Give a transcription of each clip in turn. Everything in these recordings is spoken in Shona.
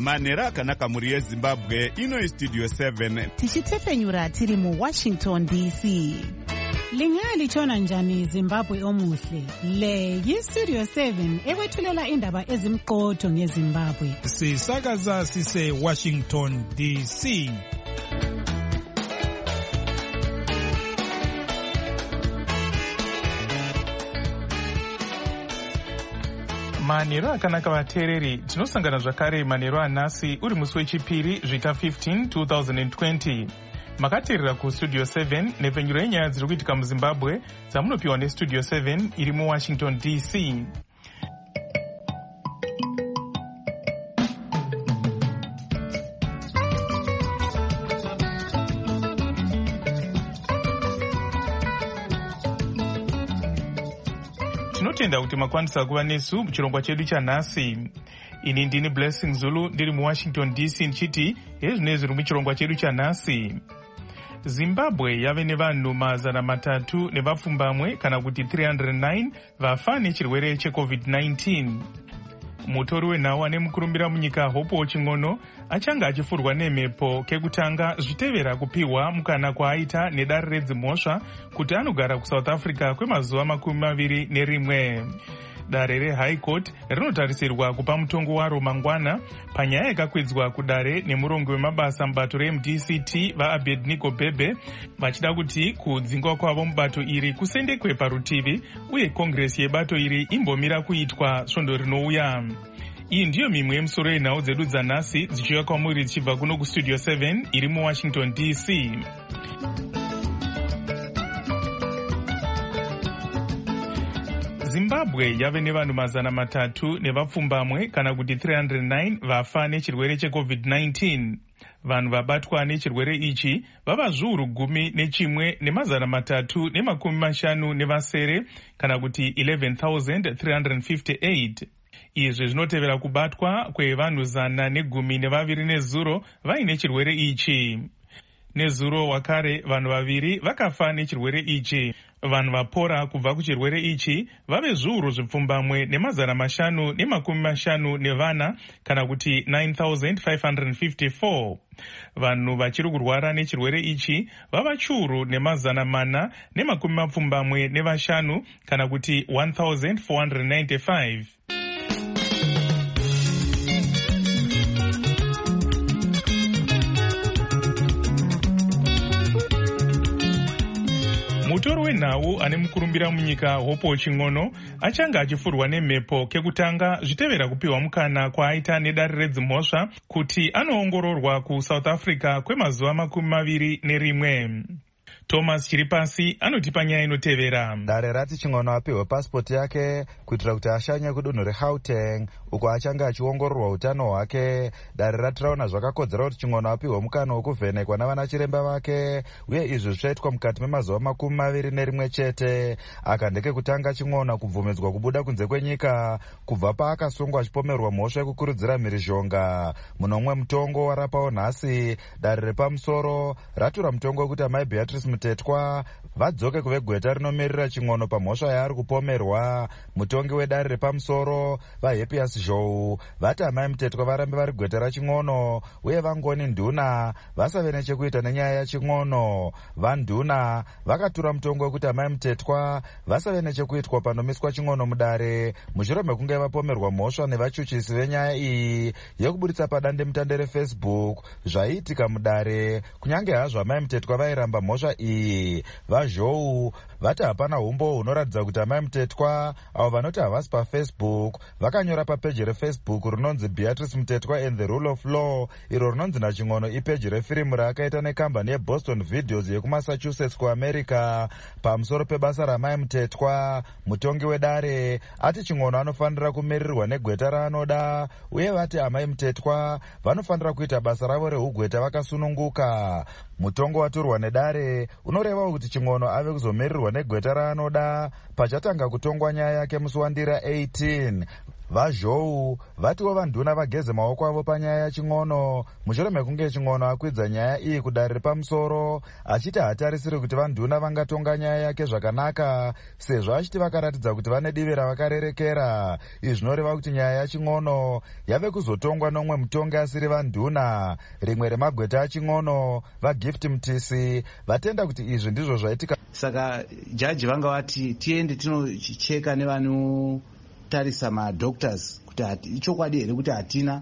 manhero akanaka mhuri yezimbabwe. Ino Studio 7 tichitefenyura tiri mu Washington DC. Lingalitshona njani Zimbabwe omuhle? Le yi-Studio 7 ekwethulela indaba ezimqotho ngeZimbabwe. Sisakaza sise Washington DC. Manhero akanaka vateereri, tinosangana zvakare manhero anhasi uri musi wechipiri zvita 15 2020. Makateerera kuStudio 7 nepfenyuro yenyaya dziri kuitika muZimbabwe dzamunopiwa neStudio 7 iri muWashington DC. Tinotenda kuti makwanisa kuva nesu muchirongwa chedu chanhasi. Ini ndini Blessing Zulu ndiri muWashington DC ndichiti hezvine zviri muchirongwa chedu chanhasi. Zimbabwe yave nevanhu 300 nevapfumbamwe kana kuti 309 vafa nechirwere cheCovid-19. Mutori wenhau ane mukurumbira munyika Hope Ching'ono achanga achifurwa nemhepo kekutanga zvitevera kupiwa mukana kwaaita nedare redzimhosva kuti anogara kuSouth Africa kwemazuva 21. Dare reHigh Court rinotarisirwa kupa mutongo waro mangwana panyaya yakakwidzwa kudare nemurongo wemabasa mubato reMDCT vaAbednego Bhebhe vachida kuti kudzingwa kwavo mubato iri kusendekwe parutivi uye kongresi yebato iri imbomira kuitwa svondo rinouya. Iyi ndiyo mimwe yemusoro yenhau dzedu dzanhasi dzichiuya kwamuri dzichibva kuno kuStudio 7 iri muWashington DC. Zimbabwe yave nevanhu 300 nevapfumbamwe kana kuti 309 vafa nechirwere cheCovid-19. Vanhu vabatwa nechirwere ichi vava zviuru 11 350 nevasere kana kuti 11,358. Izvi zvinotevera kubatwa kwevanhu 112 nezuro vaine chirwere ichi. Nezuro wakare vanhu 2 vakafa nechirwere ichi. Vanhu vapora kubva kuchirwere ichi vave zviuru zvipfumbamwe ne550 nevana kana kuti 9,554. Vanhu vachiri kurwara nechirwere ichi vava chiuru ne475 kana kuti 1,495. Mutori wenhau ane mukurumbira munyika Hope Ching'ono achanga achifurwa nemhepo kekutanga zvitevera kupiwa mukana kwaaita nedare redzimhosva kuti anoongororwa kuSouth Africa kwemazuva 21. Thomas Chiripasi anotipa nyaya inotevera. Dare rati Ching'ono apiwe pasipoti yake kuitira kuti ashanye kudunhu reGauteng uko achanga achiongororwa utano hwake. Dare ratiraona zvakakodzera kuti Ching'ono apiwe mukana wokuvhenekwa navana chiremba vake uye izvi zvichaitwa mukati memazuva 21 chete. Akandeke kutanga Ching'ono kubvumidzwa kubuda kunze kwenyika kubva paakasungwa achipomerwa mhosva yekukurudzira mhirizhonga. Munomwe mutongo warapawo nhasi dare repamusoro ratura mutongo wekuti amai Beatrice Mutetwa vadzoke kuve gweta rinomirira Ching'ono pamhosva yaari kupomerwa. Mutongi wedare repamusoro vaHappiest Zhou vati amai Mutetwa varambe vari gweta raChing'ono uye vangoni nduna vasave nechekuita nenyaya yaChing'ono. Vanduna vakatura mutongo wekuti amai Mutetwa vasave nechekuitwa panomiswa Ching'ono mudare mushure mekunge vapomerwa mhosva nevachuchisi venyaya iyi yekubuditsa padande mutande reFacebook zvaiitika mudare. Kunyange hazvo amai Mutetwa vairamba mhosva iyi, vaZhou vati hapana umbo hunoratidza kuti amai Mutetwa avo vanoti havasi paFacebook vakanyora papeji reFacebook rinonzi Beatrice Mutetwa and the Rule of Law, iro rinonzi naChing'ono ipeji refirimu raakaita nekambani yeBoston Videos yekuMassachusetts kuAmerica pamusoro pebasa ramai Mutetwa. Mutongi wedare ati Ching'ono anofanira kumirirwa negweta raanoda uye vati amai Mutetwa vanofanira kuita basa ravo reugweta vakasununguka. Mutongo waturwa nedare unoreva kuti Ching'ono ave kuzomirirwa negweta raanoda pachatanga kutongwa nyaya yake musi waNdira 18. VaZhou vatiwo vanduna vageze maoko avo panyaya yaching'ono mushure mekunge ching'ono akwidza nyaya iyi kudare repamusoro, achiti hatarisiri kuti vanduna vangatonga nyaya yake zvakanaka sezvo achiti vakaratidza kuti vane divi ravakarerekera. Izvi zvinoreva kuti nyaya yaching'ono yave kuzotongwa nomwe mutongi asiri vanduna. Rimwe remagweta aching'ono vaGift Mtisi vatenda kuti izvi ndizvo zvaitika. Saka jaji vanga vati tiende tinocheka nevanotarisa madoctors kuti ichokwadi here kuti hatina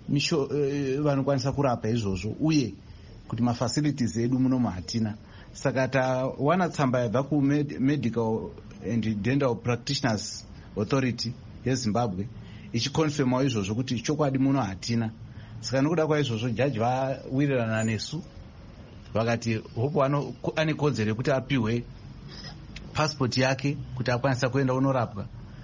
vanokwanisa kurapa izvozvo uye kuti mafacilities edu munomu hatina. Saka tawana tsamba yabva kuMedical and Dental Practitioners Authority yeZimbabwe ichikonfirmawo izvozvo kuti chokwadi muno hatina. Saka nokuda kwaizvozvo jaji vawirirana nesu vakati hopo ane kodzero yekuti apiwe passport yake kuti akwanisa kuenda unorapwa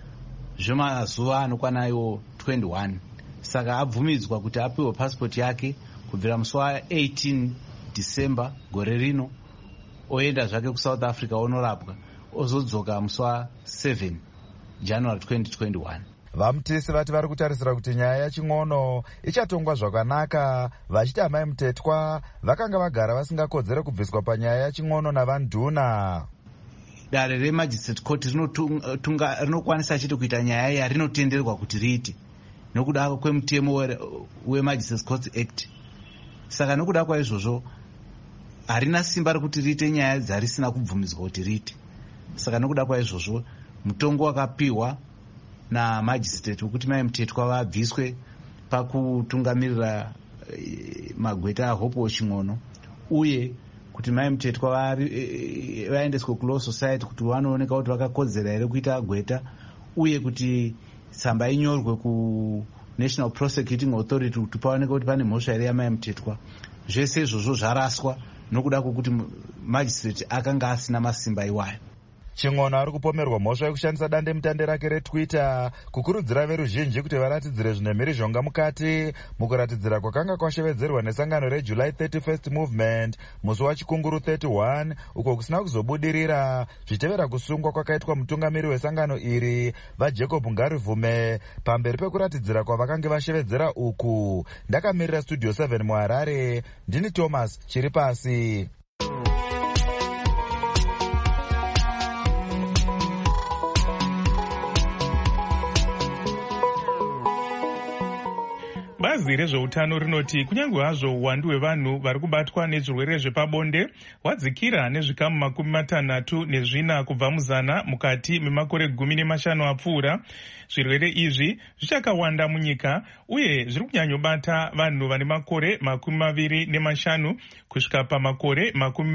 zvemazuva anokwana iwo 21. Saka abvumidzwa kuti apiwe passport yake kubvira musi wa18 December gore rino oenda zvake kuSouth Africa onorapwa ozodzoka musi wa7 January 2021. VaMtisi vati vari kutarisira kuti nyaya yaching'ono ichatongwa zvakanaka, vachiti amai Mutetwa vakanga vagara vasingakodzere kubviswa panyaya yaching'ono navanduna. Dare reMagistrate Court rinokwanisa chete kuita nyaya iya rinotenderwa kuti riite nokuda kwemutemo weMagistrate Court Act. Saka nokuda kwaizvozvo harina simba rekuti riite nyaya dzarisina kubvumidzwa kuti riite. Saka nokuda kwaizvozvo mutongo wakapiwa namagistrate wekuti mai Mutetwa vabviswe pakutungamirira magweta aHope Ching'ono uye kuti mai Mutetwa vaendeswe kuLaw Society kuti vanooneka kuti vakakodzera here kuita gweta uye kuti tsamba inyorwe kuNational Prosecuting Authority kuti paoneka kuti pane mhosva here yamai Mutetwa. Zvese izvozvo zvaraswa nokuda kwokuti magistrate akanga asina masimba iwayo. Ching'ono ari kupomerwa mhosva yekushandisa dandemutande rake reTwitter kukurudzira veruzhinji kuti varatidzire zvine mhirizhonga mukati mukuratidzira kwakanga kwashevedzerwa nesangano reJuly 31st Movement musi waChikunguru 31 uko kusina kuzobudirira zvichitevera kusungwa kwakaitwa mutungamiri wesangano iri vaJacob Ngarivume pamberi pekuratidzira kwavakanga vashevedzera uku. Ndakamirira Studio 7 muHarare, ndini Thomas Chiripasi. Bazi rezveutano rinoti kunyange hazvo uwandu hwevanhu vari kubatwa nezvirwere zvepabonde hwadzikira nezvikamu 64 kubva muzana mukati memakore 15 apfuura, zvirwere izvi zvichakawanda munyika uye zviri kunyanyobata vanhu vane makore 25 kusvika pamakore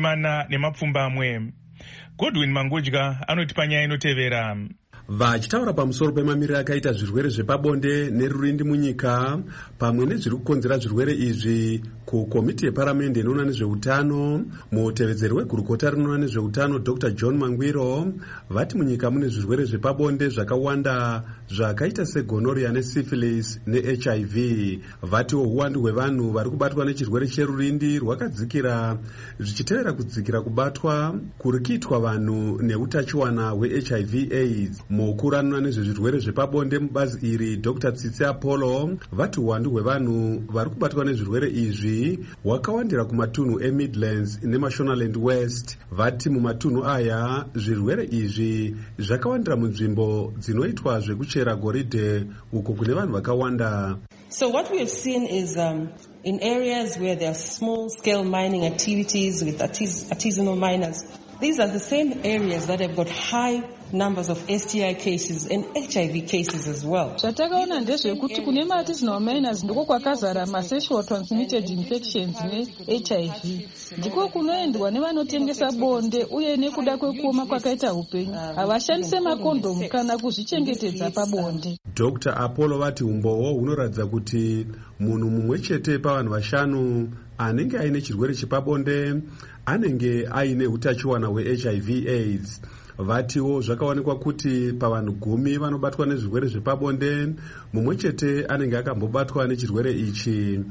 40. Godwin Mangudya anoti panyaya inotevera. Vachitaura pamusoro pemamiriro akaita zvirwere zvepabonde nerurindi munyika pamwe nezviri kukonzera zvirwere izvi kukomiti yeparamende inoona nezveutano, mutevedzeri wegurukota rinoona nezveutano Dr. John Mangwiro vati munyika mune zvirwere zvepabonde zvakawanda zvakaita segonorrhea nesyphilis neHIV. Vatiwo uwandu hwevanhu vari kubatwa nechirwere cherurindi rwakadzikira zvichitevera kudzikira kubatwa kuri kuitwa vanhu neutachiwana hweHIV AIDS. Mukuru anoona nezvezvirwere zvepabonde mubazi iri Dr. Tsitsi Apollo vati uwandu hwevanhu vari kubatwa nezvirwere izvi hwakawandira kumatunhu eMidlands neMashonaland West. Vati mumatunhu aya zvirwere izvi zvakawandira munzvimbo dzinoitwa zvekuchera goridhe uko kune vanhu vakawanda. So what we have seen is in areas where there are small scale mining activities with artisanal miners, these are the same areas that have got high numbers of STI cases and HIV cases as well. Zvatakaona ndezvekuti kune artisanal miners ndiko kwakazara sexual transmitted infections neHIV. Ndiko kunoendwa nevanotengesa bonde uye nekuda kwekuoma kwakaita upenyu havashandise makondomu kana kuzvichengetedza pabonde. Dr. Apollo vati umbowo hunoratidza kuti munhu mumwe chete pavanhu 5 anenge aine chirwere chepabonde anenge aine utachiwana hweHIV AIDS. Vatiwo zvakaonekwa kuti pavanhu 10 vanobatwa nezvirwere zvepabonde mumwe chete anenge akambobatwa nechirwere ichi.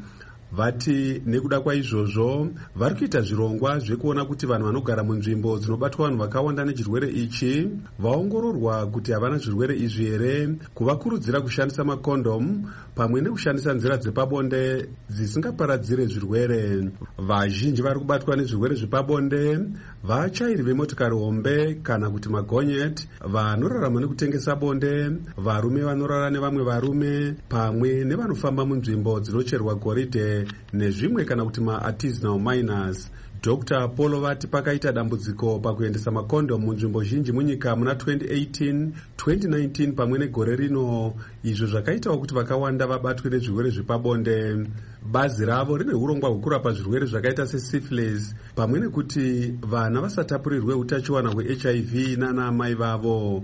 vati nekuda kwaizvozvo vari kuita zvirongwa zvekuona kuti vanhu vanogara munzvimbo dzinobatwa vanhu vakawanda nechirwere ichi vaongororwa kuti havana zvirwere izvi here, kuvakurudzira kushandisa makondomu pamwe nekushandisa nzira dzepabonde dzisingaparadzire zvirwere. Vazhinji vari kubatwa nezvirwere zvepabonde vachairi vemotokari hombe kana kuti magonyeti, vanorarama nekutengesa bonde, varume vanorara nevamwe varume, pamwe nevanofamba munzvimbo dzinocherwa goridhe nezvimwe kana kuti ma-artisanal miners. Dr. Polo vati pakaita dambudziko pakuendesa makondomu munzvimbo zhinji munyika muna 2018, 2019 pamwe negore rino, izvo zvakaitawo kuti vakawanda vabatwe nezvirwere zvepabonde. Bazi ravo rine urongwa hwekurapa zvirwere zvakaita sesyphilis pamwe nekuti vana vasatapurirwe utachiwana hweHIV nana amai vavo.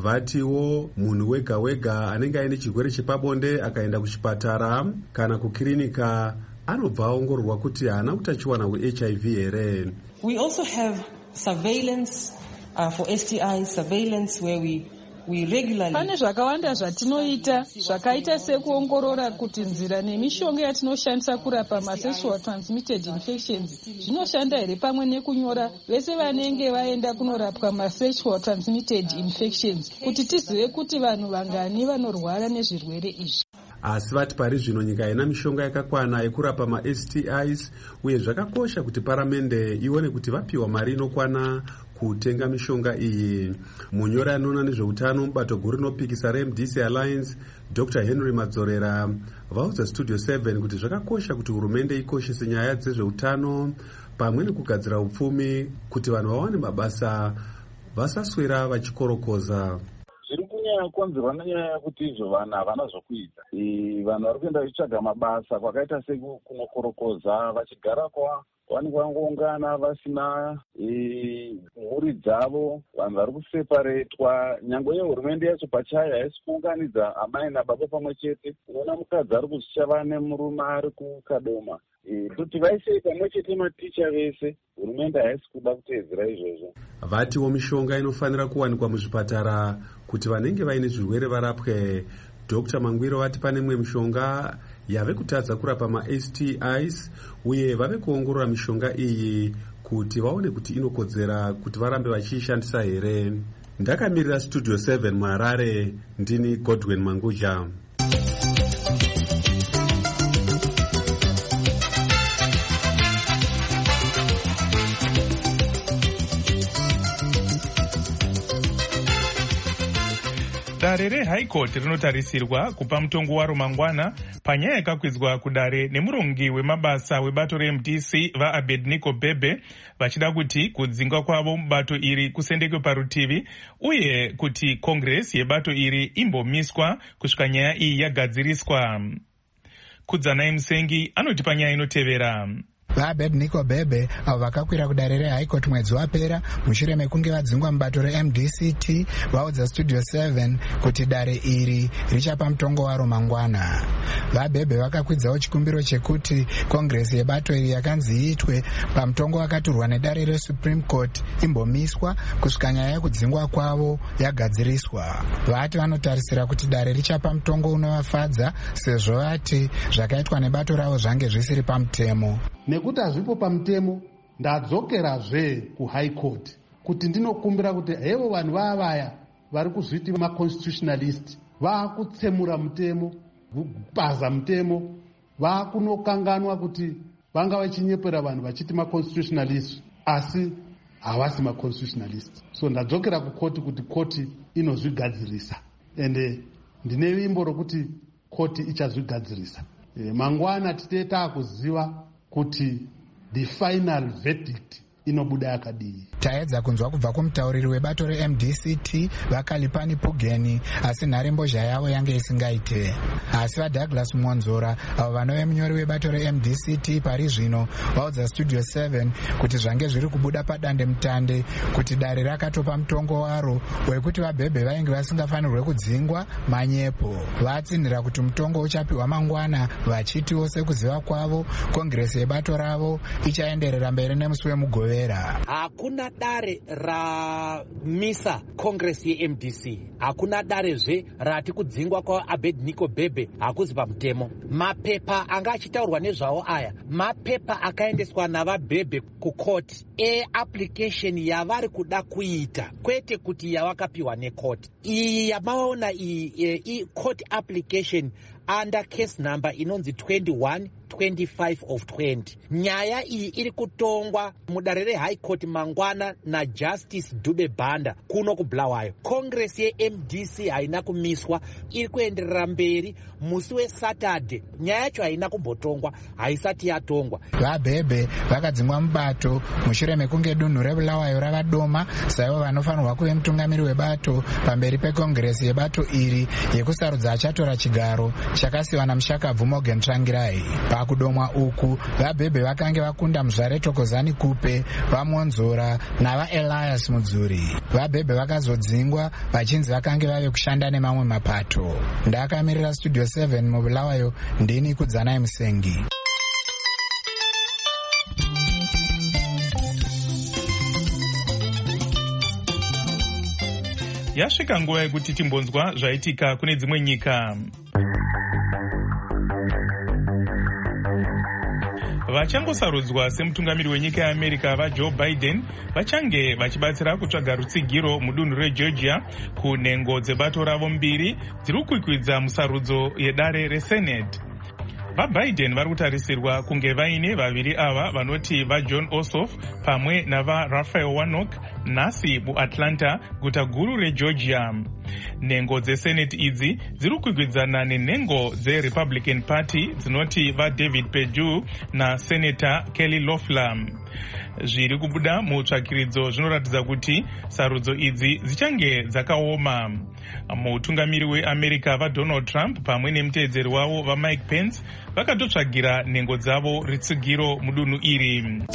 Vatiwo munhu wega wega anenge aine chirwere chepabonde akaenda kuchipatara kana kukirinika anobva aongororwa kuti haana utachiwana hweHIV here. We also have surveillance for STI surveillance where we regularly. Pane zvakawanda zvatinoita zvakaita sekuongorora kuti nzira nemishonga yatinoshandisa kurapa masexual transmitted infections zvinoshanda here, pamwe nekunyora vese vanenge vaenda kunorapwa masexual transmitted infections kuti tizive kuti vanhu vangani vanorwara nezvirwere izvi. Asi vati pari zvino nyika haina mishonga yakakwana yekurapa ma-STIs, uye zvakakosha kuti paramende ione kuti vapiwa mari inokwana kutenga mishonga iyi. Munyori anoona nezveutano mubato guru rinopikisa reMDC Alliance, Dr. Henry Madzorera, vaudza Studio 7 kuti zvakakosha kuti hurumende ikoshese nyaya dzezveutano pamwe nekugadzira upfumi kuti vanhu vawane mabasa vasaswera vachikorokoza. Konzerwa nenyaya yekuti izvo vanhu havana zvokuita. Vanhu vari kuenda vachitsvaga mabasa kwakaita sekunokorokoza, vachigara vanenge vangoungana vasina mhuri dzavo, vanhu vari kuseparetwa. Nyangwe yehurumende yacho pachayo haisi kuunganidza amai nababa pamwe chete. Unoona mukadzi ari kuzvichava nemurume ari kukadoma. Kuti vaise pamwe chete maticha vese, hurumende haisi kuda kuteedzera izvozvo. Vatiwo mishonga inofanira kuwanikwa muzvipatara kuti vanenge vaine zvirwere varapwe. Dr. Mangwiro vati pane imwe mishonga yave kutadza kurapa ma-STIs uye vave kuongorora mishonga iyi kuti vaone kuti inokodzera kuti varambe vachiishandisa here. Ndakamirira Studio 7 muHarare, ndini Godwin Manguja. Dare reHigh Court rinotarisirwa kupa mutongo waro mangwana panyaya yakakwidzwa kudare nemurongi wemabasa webato reMDC vaAbednego Bebe vachida kuti kudzingwa kwavo mubato iri kusendekwe parutivi uye kuti Congress yebato iri imbomiswa kusvika nyaya iyi yagadziriswa. Kudzanai Musengi anoti panyaya inotevera. vaAbednego Bebe avo vakakwira kudare reHigh Court mwedzi wapera mushure mekunge vadzingwa mubato reMDCT vaudza Studio 7 kuti dare iri richapa mutongo waro mangwana. VaBebe vakakwidzawo chikumbiro chekuti Congress yebato iri yakanzi iitwe pamutongo wakaturwa nedare reSupreme Court imbomiswa kusvika nyaya yekudzingwa kwavo yagadziriswa. Vati vanotarisira kuti dare richapa mutongo unovafadza sezvo vati zvakaitwa nebato ravo zvange zvisiri pamutemo. Nekuti hazvipo pamutemo, ndadzokerazve kuHigh Court kuti ndinokumbira kuti hevo vanhu vaya vari kuzviti maconstitutionalist vaakutsemura mutemo, kupaza mutemo, vaakunokanganwa kuti vanga vachinyepera vanhu vachiti maconstitutionalist asi havasi maconstitutionalist. So ndadzokera kukoti kuti koti inozvigadzirisa ende ndine vimbo rokuti koti ichazvigadzirisa. Mangwana titeta kuziva kuti the final verdict inobuda yakadii. Taedza kunzwa kubva kumutauriri webato reMDCT vaKalipani Pugeni, asi nharembozha yavo yange isingaite. Asi vaDouglas Monzora avo vanove munyori webato reMDCT pari zvino vaudza Studio 7 kuti zvange zviri kubuda padande mutande kuti dare rakatopa mutongo waro wekuti vaBebe vainge vasingafanirwe kudzingwa manyepo. Vatsinhira kuti mutongo uchapiwa mangwana vachitiwo sekuziva kwavo Congress yebato ravo ichaenderera mberi nemusi weMugove kurevera. Hakuna dare ramisa Congress yeMDC, hakuna darezve rati kudzingwa kwaAbednego Bhebhe hakuzi pamutemo. Mapepa anga achitaurwa nezvawo aya mapepa akaendeswa navaBhebhe kukoti application yavari kuda kuita, kwete kuti yavakapiwa nekoti. Iyi yamaona iyi court application under case number inonzi 2125 of 20. Nyaya iyi iri kutongwa mudare reHigh Court mangwana naJustice Dube Banda kuno kuBulawayo. Congress yeMDC haina kumiswa, iri kuenderera mberi. Musi weSaturday nyaya yacho haina kumbotongwa, haisati yatongwa. VaBhebhe vakadzingwa mubato mushure mekunge dunhu reBulawayo ravadoma saivo vanofanirwa kuve mutungamiri webato pamberi pekongresi yebato iri yekusarudza achatora chigaro chakasiwa naMushakabvu Morgan Tsvangirai. Pakudomwa uku vaBhebhe vakange vakunda muzvare Thokozani Kupe, vaMonzora navaElias Mudzuri. VaBhebhe vakazodzingwa vachinzi vakange vave kushanda nemamwe mapato. Ndakamirira Studio 7 muBulawayo, ndini Kudzanai Musengi. Yasvika nguva yekuti timbonzwa zvaitika kune dzimwe nyika. Vachangosarudzwa semutungamiri wenyika yeAmerica vaJoe Biden vachange vachibatsira kutsvaga rutsigiro mudunhu reGeorgia kunhengo dzebato ravo mbiri dziri kukwikwidza musarudzo yedare reSenate. VaBiden vari kutarisirwa kunge vaine vaviri ava vanoti vaJohn Ossoff pamwe navaRaphael Warnock nhasi muAtlanta, guta guru reGeorgia. Nhengo dzeSenate idzi dziri kukwikwidzana nenhengo dzeRepublican Party dzinoti vaDavid Perdue naSenator Kelly Loeffler. Zviri kubuda mutsvakiridzo zvinoratidza kuti sarudzo idzi dzichange dzakaoma. Mutungamiri weAmerica vaDonald Trump pamwe nemuteedzeri wavo vaMike Pence vakatotsvagira nhengo dzavo ritsigiro mudunhu iri.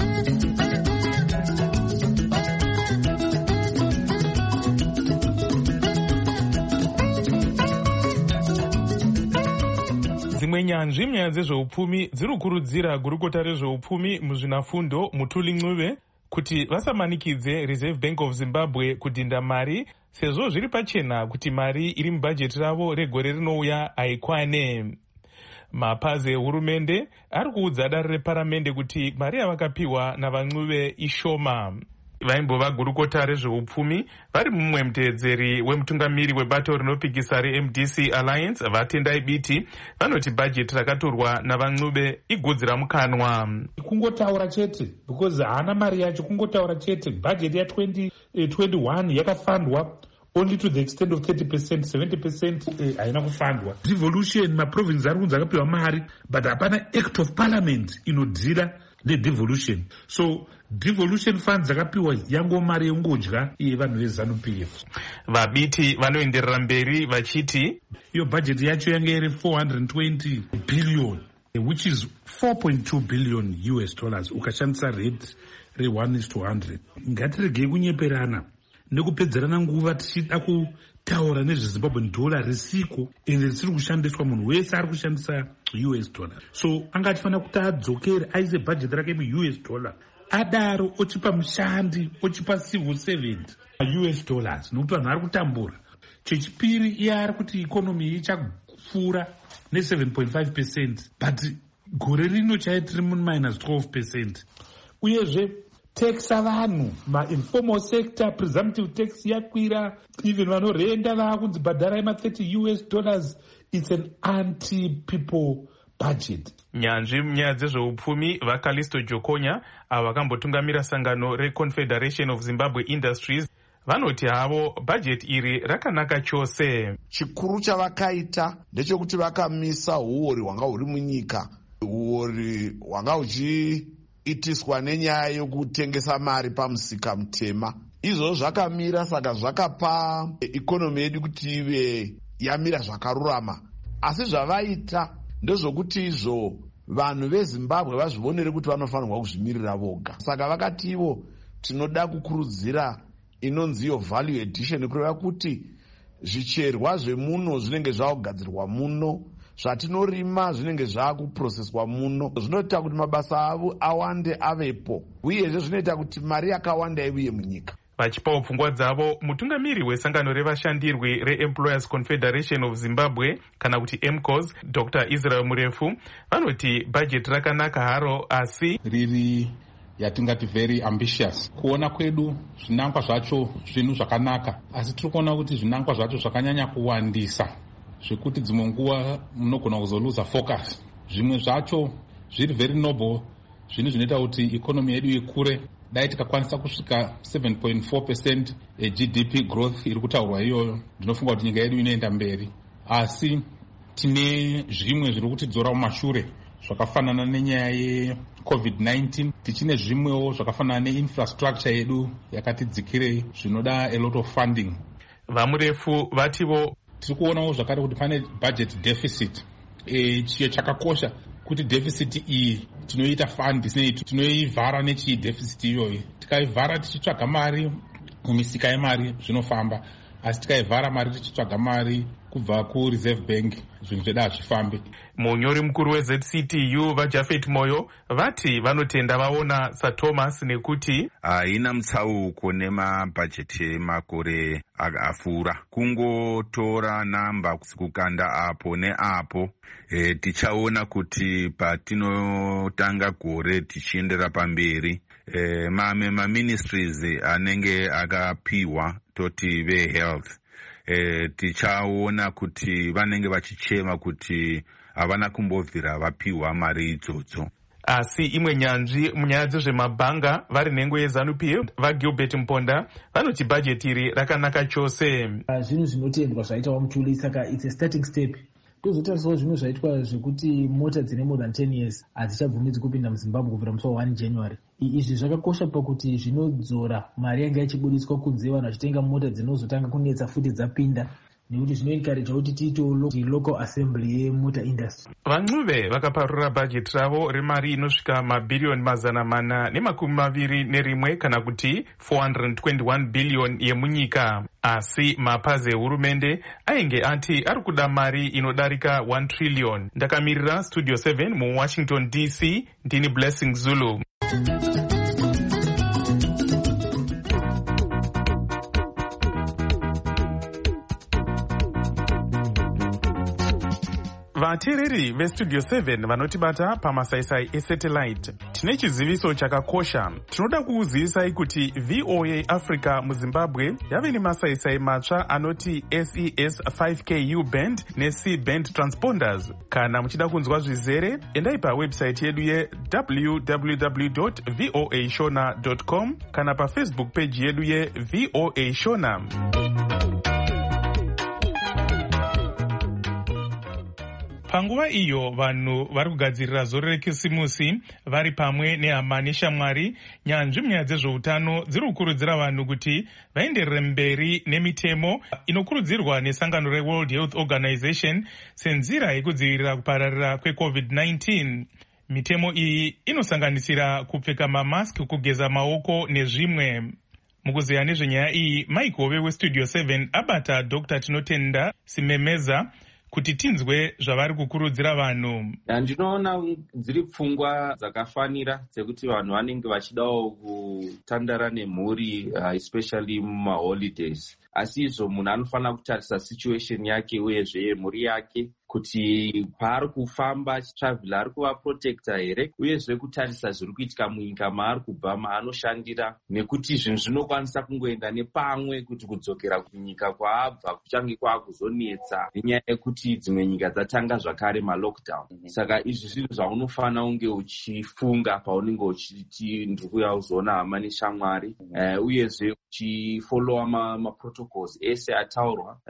Dzimwe nyanzvi munyaya dzezveupfumi dziri kukurudzira gurukota rezveupfumi muzvinafundo Mutuli Ncube kuti vasamanikidze Reserve Bank of Zimbabwe kudhinda mari, sezvo zviri pachena kuti mari iri mubhajeti ravo regore rinouya haikwane. Mapazi ehurumende ari kuudza dare reparamende kuti mari yavakapiwa navaNcube ishoma. Vaimbova gurukota rezveupfumi vari mumwe muteedzeri wemutungamiri webato rinopikisa reMDC Alliance vaTendai Biti vanoti bhajeti rakatorwa navaNcube igudzira mukanwa. Kungotaura chete because haana mari yacho, kungotaura chete. Bhajeti ya2021 yakafandwa only to the extent of 30%, 70% haina kufandwa. Devolution maprovince ari kunzi akapiwa mari but hapana act of parliament inodhira devolution. So devolution funds dzakapiwa yango mari yongodya vanhu veZANU-PF. VaBiti vanoenderera mberi vachiti iyo bhajeti yacho yange iri 420 billion which is 4.2 billion US dollars ukashandisa rate re1:100. Ngatiregei kunyeperana nekupedzerana nguva tichida kutaura nezveZimbabwean dollar risiko ende risiri kushandiswa. Munhu wese ari kushandisa US dollar, so angatifanira kuti adzokere aise bhajeti rake muUS dollar, adaro ochipa mushandi, ochipa civil servant US dollars nokuti vanhu vari kutambura. Chechipiri iye ari kuti ikonomi ichapfuura ne7.5% but gore rino chaitiri -12%. Uyezve tax avanhu ma-informal sector presumptive tax yakwira, even vanorenda vaakunzi bhadharai ma$30 US. It's an anti-people budget. Nyanzvi munyaya dzezveupfumi vaKalisto Jokonya avo vakambotungamira sangano reConfederation of Zimbabwe Industries vanoti havo bhajeti iri rakanaka chose. Chikuru chavakaita ndechekuti vakamisa uori hwanga huri munyika, uori hwanga huchiitiswa nenyaya yokutengesa mari pamusika mutema. Izvo zvakamira, saka zvakapa ikonomi yedu kuti ive yamira zvakarurama. Asi zvavaita ndezvokuti izvo vanhu veZimbabwe vazvionere kuti vanofanirwa kuzvimirira voga. Saka vakati ivo tinoda kukurudzira inonzi iyo value addition, kureva kuti zvicherwa zvemuno zvinenge zvakugadzirwa muno zvatinorima zvinenge zvaakuproceswa muno, zvinoita kuti mabasa avo awande avepo, uyezve zvinoita kuti mari yakawanda ivuye munyika. Vachipawo pfungwa dzavo, mutungamiri wesangano revashandirwi reEmployers Confederation of Zimbabwe kana kuti EMCOS, Dr. Israel Murefu, vanoti bhajeti rakanaka haro, asi riri yatingati very ambitious. Kuona kwedu zvinangwa zvacho zvinhu zvakanaka, asi tiri kuona kuti zvinangwa zvacho zvakanyanya kuwandisa, zvekuti dzimwe nguva munogona kuzoluza focus. Zvimwe zvacho zviri very noble, zvinhu zvinoita kuti ikonomi yedu ikure. Dai tikakwanisa kusvika 7.4% GDP growth iri kutaurwa iyoyo, ndinofunga kuti nyika yedu inoenda mberi. Asi tine zvimwe zviri kutidzora mumashure, zvakafanana nenyaya yeCovid-19. Tichine zvimwewo zvakafanana neinfrastructure yedu yakatidzikirei, zvinoda a lot of funding. Vamurefu vativo tiri kuonawo zvakare kuti pane budget deficit. Chiyo chakakosha kuti deficit iyi tinoita fund isneitu, tinoivhara nechii deficit iyoyi. Tikaivhara tichitsvaga mari mumisika yemari zvinofamba, asi tikaivhara mari tichitsvaga mari kubva kureserve bank zvinhu zvedu hazvifambi. Munyori mukuru weZCTU vaJafet Moyo vati vanotenda vaona saThomas nekuti haina mutsauko nemabhajeti makore akapfuura. Kungotora namba kukanda apo neapo, tichaona kuti patinotanga gore tichiendera pamberi. Mamwe maministries anenge akapiwa toti vehealth, tichaona kuti vanenge vachichema kuti havana kumbobvira vapiwa mari idzodzo. Asi imwe nyanzvi munyaya dzezvemabhanga vari nhengo yeZANU-PF vaGilbert Mponda vanoti bhajeti iri rakanaka chose. Zvinhu zvinotendwa zvaitwa Mutuli, saka it's a starting step. Tozotarisawo zvimwe zvaitwa zvekuti mota dzine more than 10 years hadzichabvumidzwi kupinda muZimbabwe kubvira musi wa 1 January. Izvi zvakakosha pakuti zvinodzora mari yanga ichibudiswa kunze, vanhu vachitenga mota dzinozotanga kunetsa futi dzapinda, nekuti zvinoencourage kuti tiitewo local assembly yemotor industry. Vancuve vakaparura bhajeti ravo remari inosvika mabhiriyoni 421 kana kuti 421 billion yemunyika. Asi mapazi ehurumende ainge ati ari kuda mari inodarika 1 trillion. Ndakamirira Studio 7 muWashington DC, ndini Blessing Zulu. Vateereri veStudio 7 vanotibata pamasaisai esatellite, tine chiziviso chakakosha. Tinoda kukuzivisai kuti VOA Africa muZimbabwe yave nemasaisai matsva anoti SES 5Ku band neC band transponders. Kana muchida kunzwa zvizere, endai pawebsite yedu ye www.voashona.com kana paFacebook page yedu yeVOA Shona. Panguva iyo vanhu vari kugadzirira zoro rekisimusi vari pamwe nehama neshamwari, nyanzvi munyaya dzezveutano dziri kukurudzira vanhu kuti vaenderere mberi nemitemo inokurudzirwa nesangano reWorld Health Organization senzira yekudzivirira kupararira kweCovid-19. Mitemo iyi inosanganisira kupfeka mamask, kugeza maoko nezvimwe. Mukuzeya nezvenyaya iyi, Mike Hove weStudio 7 abata Dr. Tinotenda Simemeza kuti tinzwe zvavari kukurudzira vanhu. Ndinoona dziri pfungwa dzakafanira dzekuti vanhu vanenge vachidawo kutandara nemhuri, especially mumaholidays. Asi izvo munhu anofanira kutarisa situation yake uyezve mhuri yake, kuti paari kufamba achitravhila ari kuva protector here, uyezve kutarisa zviri kuitika munyika maari kubva, maanoshandira, nekuti zvinhu zvinokwanisa kungoenda nepamwe kuti kudzokera kunyika kwaabva kuchange kwaakuzonetsa nenyaya yekuti dzimwe nyika dzatanga zvakare malockdown. Saka izvi zvinhu zvaunofanira kunge uchifunga paunenge uchiti ndiri kuuya kuzoona hama neshamwari, uyezve uchifollowa maprotocols ese ataurwa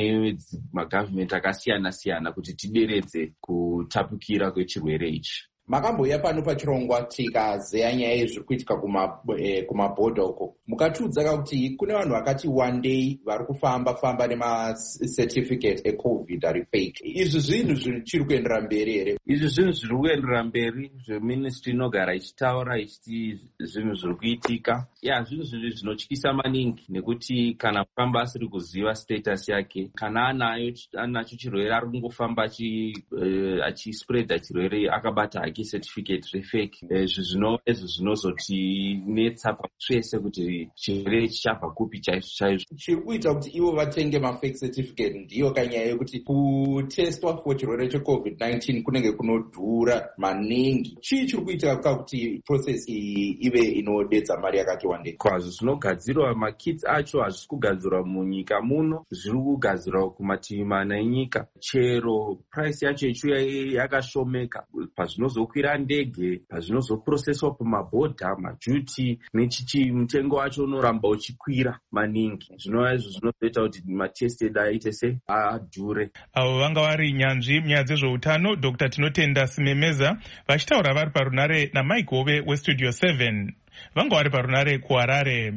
nemagavhimenti akasiyana siyana kuti tideredze kutapukira kwechirwere ichi. makamboya pano pachirongwa tikazeya nyaya yezviri kuitika kumabhodha uko, mukatiudza kuti kune vanhu vakati one day vari kufamba nemacertificate ecovid ari fake. Izvi zvinhu zvichiri kuendera mberi here? Izvi zvinhu zviri kuendera mberi, zveministry inogara ichitaura ichiti zvinhu zviri kuitika. Zvinhu zvinotyisa maningi, nekuti kana kufamba asiri kuziva status yake, kana anacho chirwere ari kungofamba achispreada chirwere akabata hake certificate zvefake. Izvi zvinozotinetsa pasvese kuti chirwere chichabva kupi chaizvo. Chiri kuita kuti ivo vatenge mafake certificate ndiyo kanyaya yekuti kutestwa for chirwere checovid-19 kunenge kunodhura maningi. Chii chiri kuitika kuti process iyi ive inodedza mari yakati wandei? Kwazvo zvinogadzirwa makits acho hazvisi kugadzirwa munyika muno, zviri kugadzirwa kumativi mana enyika. Chero price yacho ichuya yakashomeka, pazvinozokwira ndege, pazvinozoprocesswa pamabhodha, majuti nechichi, mutengo wacho unoramba uchikwira maningi. Zvinova izvo zvinozoita kuti matested aite se adhure. Avo vanga vari nyanzvi munyaya dzezveutano, Dr. Tinotenda Simemeza, vachitaura vari parunare naMike Hove weStudio 7. Vanga vari parunare kuHarare.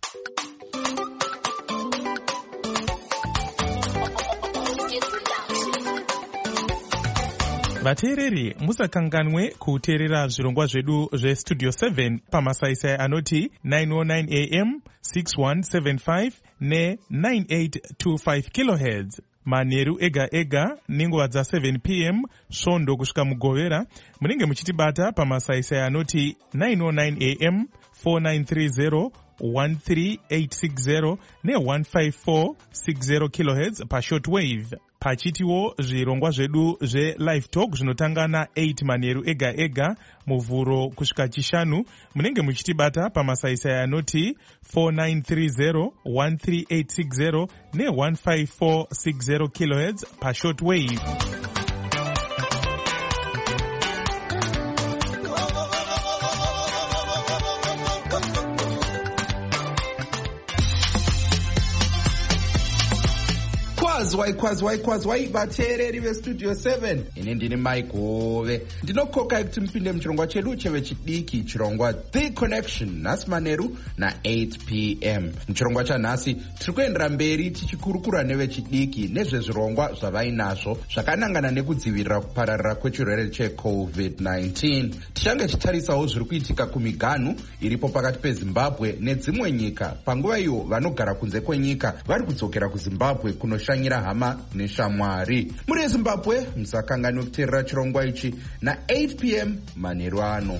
Vateereri, musakanganwe kuteerera zvirongwa zvedu zveStudio 7 pamasaisai anoti 909 AM, 6175 ne9825 kHz. Manheru ega ega nenguva dza7 PM svondo kusvika mugovera munenge muchitibata pamasaisai anoti 909 AM, 4930 13860 ne15460 kHz pashortwave. Pachitiwo zvirongwa zvedu zve-live talk zvinotanga na8 manheru ega ega muvhuro kusvika chishanu munenge muchitibata pamasaisai anoti 4930 13860 ne15460 kHz pashortwave. kwazwai vateereri veStudio 7, ini ndini Mike Hove. Ndinokokai kuti mupinde muchirongwa chedu chevechidiki, chirongwa The Connection, nhasi manheru na8 PM. Muchirongwa chanhasi tiri kuendera mberi tichikurukura nevechidiki nezvezvirongwa zvavainazvo zvakanangana nekudzivirira kupararira kwechirwere cheCovid-19. Tichange tichitarisawo zviri kuitika kumiganhu iripo pakati peZimbabwe nedzimwe nyika, panguva iyo vanogara kunze kwenyika vari kudzokera kuZimbabwe kunoshanyira hama neshamwari. Muri Zimbabwe musakanganwe kuteerera chirongwa ichi na8 PM manheru ano.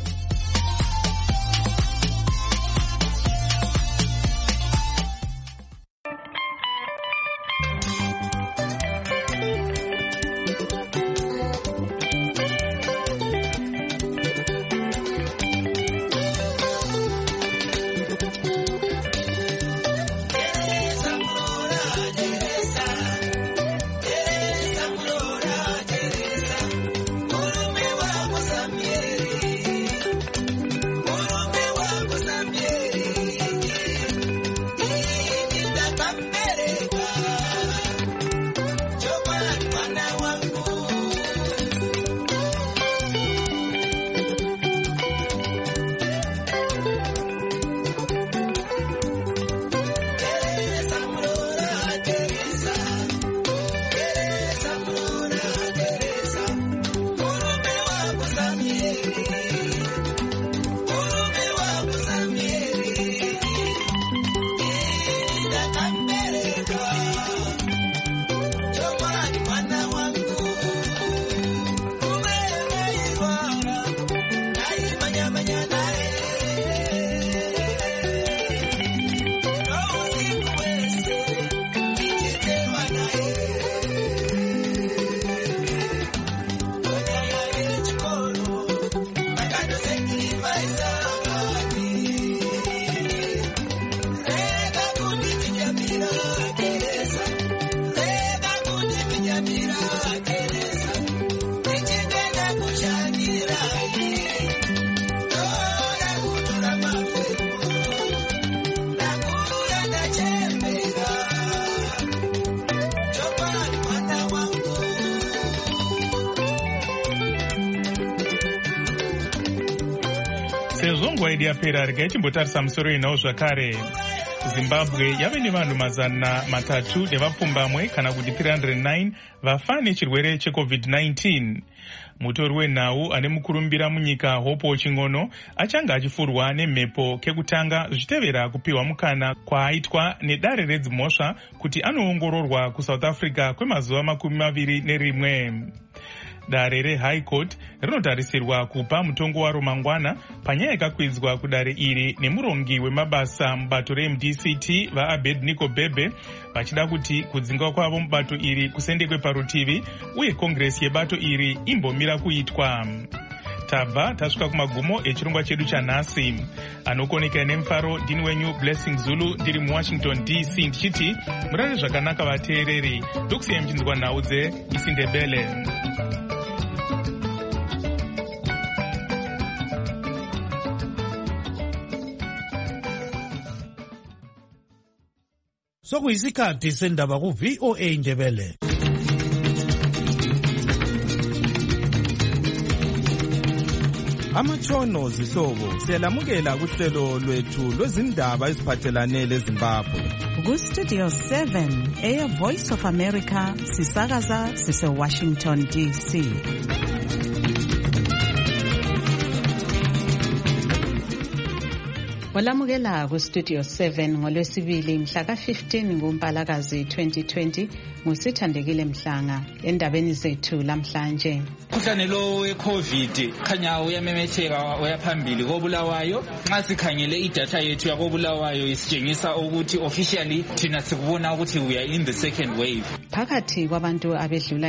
yedu yapera rega ichimbotarisa musoro yenhau zvakare. Zimbabwe yave nevanhu 300 nevapfumbamwe kana kuti 309 vafa nechirwere cheCovid-19. Mutori wenhau ane mukurumbira munyika Hope Ching'ono achanga achifurwa nemhepo kekutanga zvichitevera kupiwa mukana kwaaitwa nedare redzimhosva kuti anoongororwa kuSouth Africa kwemazuva 21. Dare reHigh Court rinotarisirwa kupa mutongo waro mangwana panyaya yakakwidzwa kudare iri nemurongi wemabasa mubato reMDCT vaAbednego Bebe vachida kuti kudzinga kwavo mubato iri kusendekwe parutivi uye kongresi yebato iri imbomira kuitwa. Tabva tasvika kumagumo echirongwa chedu chanhasi. Anokoneka nemufaro ndini wenyu Blessing Zulu ndiri muWashington DC ndichiti murare zvakanaka vateereri. Ndokusiyai muchinzwa nhau dzeIsindebele. Sokuyisikhathi sendaba ku-VOA Indebele. Amatshono zihlobo siyalamukela kuhlelo lwethu lwezindaba eziphathelane leZimbabwe. Ku-Studio 7 Air Voice of America sisakaza sise-Washington DC. Walamukela ku-Studio 7 ngolwesibili mhla ka-15 kuMpalakazi 2020 ngusithandekile Mhlanga endabeni zethu lamhlanje. Umkhuhlane lo we-COVID khanya uyamemetheka uyaphambili koBulawayo. Nxa sikhangele idatha yethu yakoBulawayo isitshengisa ukuthi officially thina sikubona ukuthi we are in the second wave. Phakathi kwabantu abedlula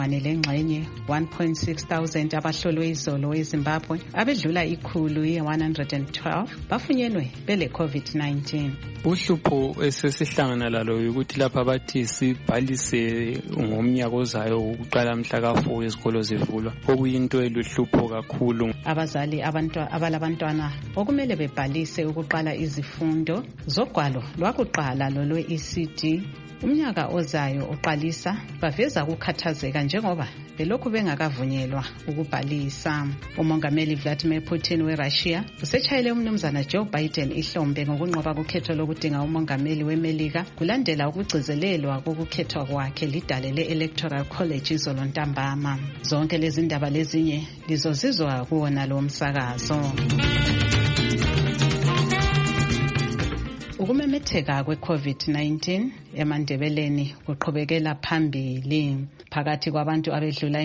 1,600 abahlolwe izolo eZimbabwe, abedlula 112 bafunyenwe bele COVID-19. Uhlupho esesihlangana lalo ukuthi lapha bathi sibhalise ngomnyaka ozayo ukuqala mhla ka4 izikolo zivulwa, okuyinto eluhlupho kakhulu. Abazali abalabantwana okumele bebhalise ukuqala izifundo zogwalo lwakuqala lolwe-ECD umnyaka ozayo uqalisa baveza ukukhathazeka njengoba belokhu bengakavunyelwa ukubhalisa. Umongameli Vladimir Putin weRussia usetshayele umnumzana Joe Biden ihlombe ngokunqoba kukhetho lokudinga umongameli weMelika kulandela ukugcizelelwa kokukhethwa kwakhe lidale le-Electoral College izolo ntambama. Zonke lezi ndaba lezinye lizozizwa kuwona lo msakazo. Ukumemetheka kwe-COVID-19 emandebeleni kuqhubekela phambili. Phakathi kwabantu abedlula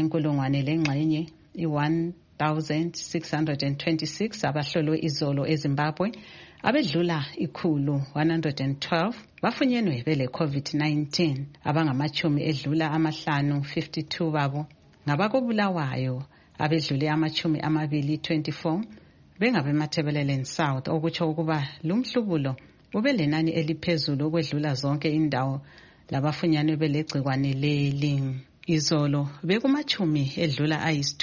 1,626 abahlolwe izolo eZimbabwe, abedlula 112 bafunyenwe bele COVID-19. Abangamachumi edlula 52 babo ngabakoBulawayo, abedlule 24 bengabemathebeleleni South, okutsho ukuba lumhlubulo ube lenani eliphezulu ukwedlula zonke indawo labafunyanwe belegcikwane leli. Izolo bekumachumi edlula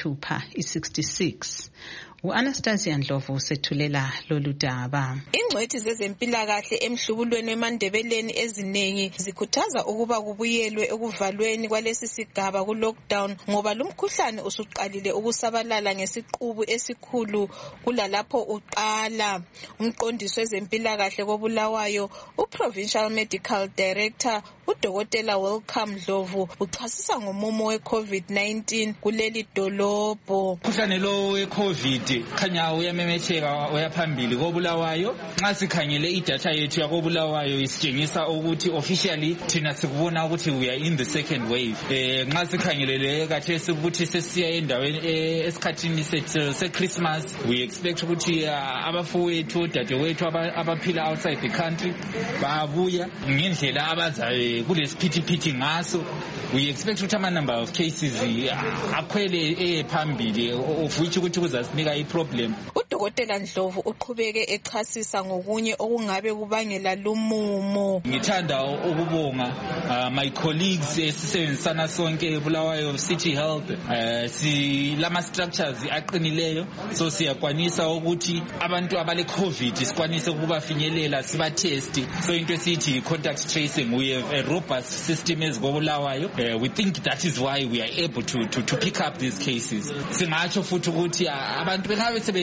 66. U-Anastasia Ndlovu usethulela lolu daba. Ingcwethi zezempilakahle emhlubulweni emandebeleni eziningi zikhuthaza ukuba kubuyelwe ekuvalweni kwalesi sigaba ku-lockdown ngoba lumkhuhlane usuqalile ukusabalala ngesiqubu esikhulu kulalapho uqala. Umqondisi wezempilakahle koBulawayo, uProvincial Medical Director uDokotela Welcome Ndlovu uchasisa ngomumo we-COVID-19 kuleli dolobho. Umkhuhlane lo we-COVID khanya uyamemetheka uyaphambili koBulawayo. Nxa sikhangele idatha yethu yakoBulawayo isitshengisa ukuthi officially thina sikubona ukuthi we are in the second wave. Nxa sikhangelele kathesi ukuthi sesiya endaweni esikhathini se-Christmas, we expect ukuthi abafowethu odadewethu abaphila outside the country babuya ngendlela abazayo kulesiphithiphithi ngaso. We expect ukuthi ama-number of cases akhwele phambili, of which ukuthi kuzasinika i-problem. uDokotela Ndlovu uqhubeke echasisa ngokunye okungabe kubangela lumumo. Ngithanda ukubonga my colleagues esisebenzisana sonke eBulawayo City Health. Silama structures aqinileyo, so siyakwanisa ukuthi abantu abale COVID sikwanise ukubafinyelela sibatest. So into esithi contact tracing, we have a robust system eziKoBulawayo. We think that is why we are able to pick up these cases. Singatsho futhi ukuthi abantu bengabe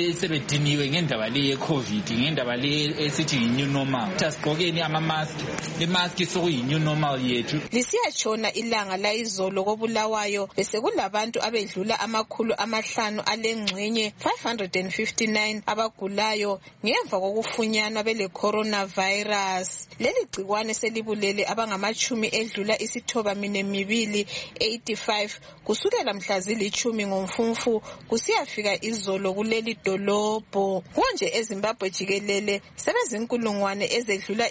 sidiniwe ngendaba le ye-COVID, ngendaba le esithi yi-new normal. Asigqokeni ama-mask, le-mask sokuyi-new normal yethu. Lisiyatshona ilanga layizolo koBulawayo bese kulabantu abedlula 500 alengxenye 559 abagulayo ngemva kokufunyanwa bele coronavirus. Leli gcikwane selibulele abangamachumi edlula isithoba minemibili 85 kusukela mhla zili-10 ngoMfumfu kusiyafika izolo kuleli dolobho. Konje eZimbabwe jikelele sebezinkulungwane ezedlula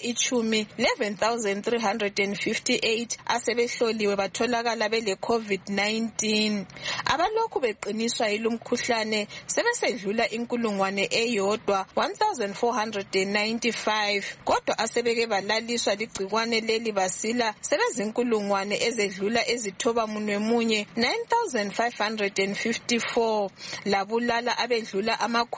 11,358 asebehloliwe batholakala bele COVID-19. Abalokhu beqiniswa yilumkhuhlane sebesedlula inkulungwane eyodwa 1,495 kodwa asebeke balaliswa ligcikwane leli basila sebezinkulungwane ezedlula ezithoba munye 9,554 labulala abedlula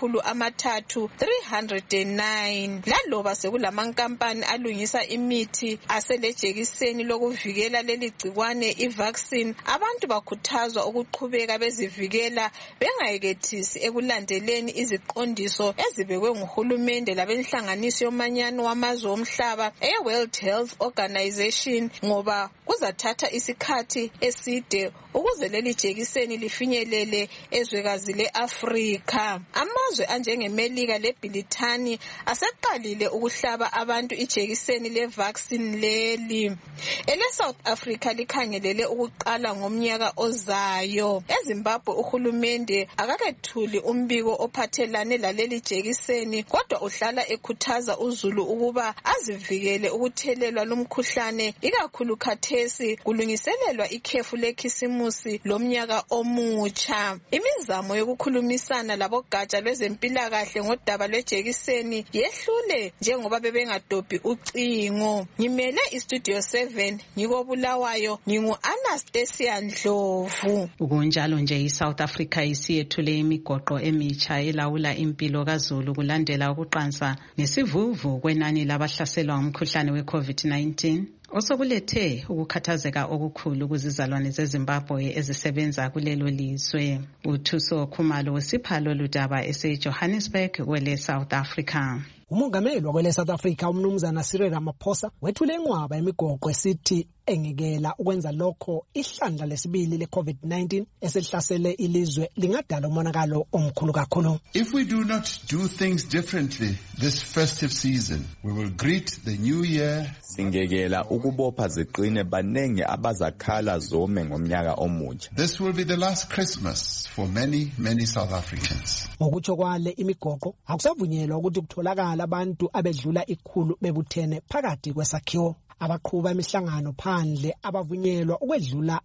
309. Laloba sekulamankampani alungisa imithi aselejekiseni lokuvikela leli gcikwane ivaccine, abantu bakhuthazwa ukuqhubeka bezivikela bengayekethisi ekulandeleni iziqondiso ezibekwe nguhulumende labenhlanganiso yomanyano wamazwe omhlaba e-World Health Organization ngoba kuzathatha isikhathi eside ukuze leli jekiseni lifinyelele ezwekazi le-Afrika. Amazwe anjengeMelika leBrithani aseqalile ukuhlaba abantu ijekiseni le-vaccine leli. Ele-South Africa likhangelele ukuqala ngomnyaka ozayo. EZimbabwe uhulumende akakethuli umbiko ophathelane laleli jekiseni kodwa uhlala ekhuthaza uzulu ukuba azivikele ukuthelelwa lumkhuhlane ikakhulu khathesi kulungiselelwa ikhefu lekhisimusi lomnyaka omutsha. Imizamo yokukhulumisana labogatsha lwezempilakahle ngodaba lwejekiseni yehlule njengoba bebengadobhi ucingo. Ngimele iStudio 7 ngikoBulawayo ngingu-Anastasia Ndlovu. Kunjalo nje iSouth Africa isiyethule imigoqo emitsha elawula impilo kaZulu kulandela ukuqansa nesivuvu kwenani labahlaselwa ngumkhuhlane we-COVID-19 osokulethe ukukhathazeka okukhulu kuzizalwane zeZimbabwe ezisebenza kulelo lizwe. uThuso Khumalo wesiphalo ludaba eseJohannesburg kwele South Africa. Umongameli wakwele South Africa umnumzana Cyril Ramaphosa wethule inqwaba yemigoqo esithi engekela ukwenza lokho ihlandla lesibili le-COVID-19 esihlasele ilizwe lingadala umonakalo omkhulu kakhulu. If we do not do things differently this festive season, we will greet the new year. Singekela ukubopha ziqine banenge abazakhala zome ngomnyaka omutsha. This will be the last Christmas for many South Africans. Ngokutsho kwale imigoqo akusavunyelwa ukuthi kutholakala abantu abedlula 100 bebuthene phakathi kwesakhiwo. Abaqhuba imihlangano phandle abavunyelwa ukwedlula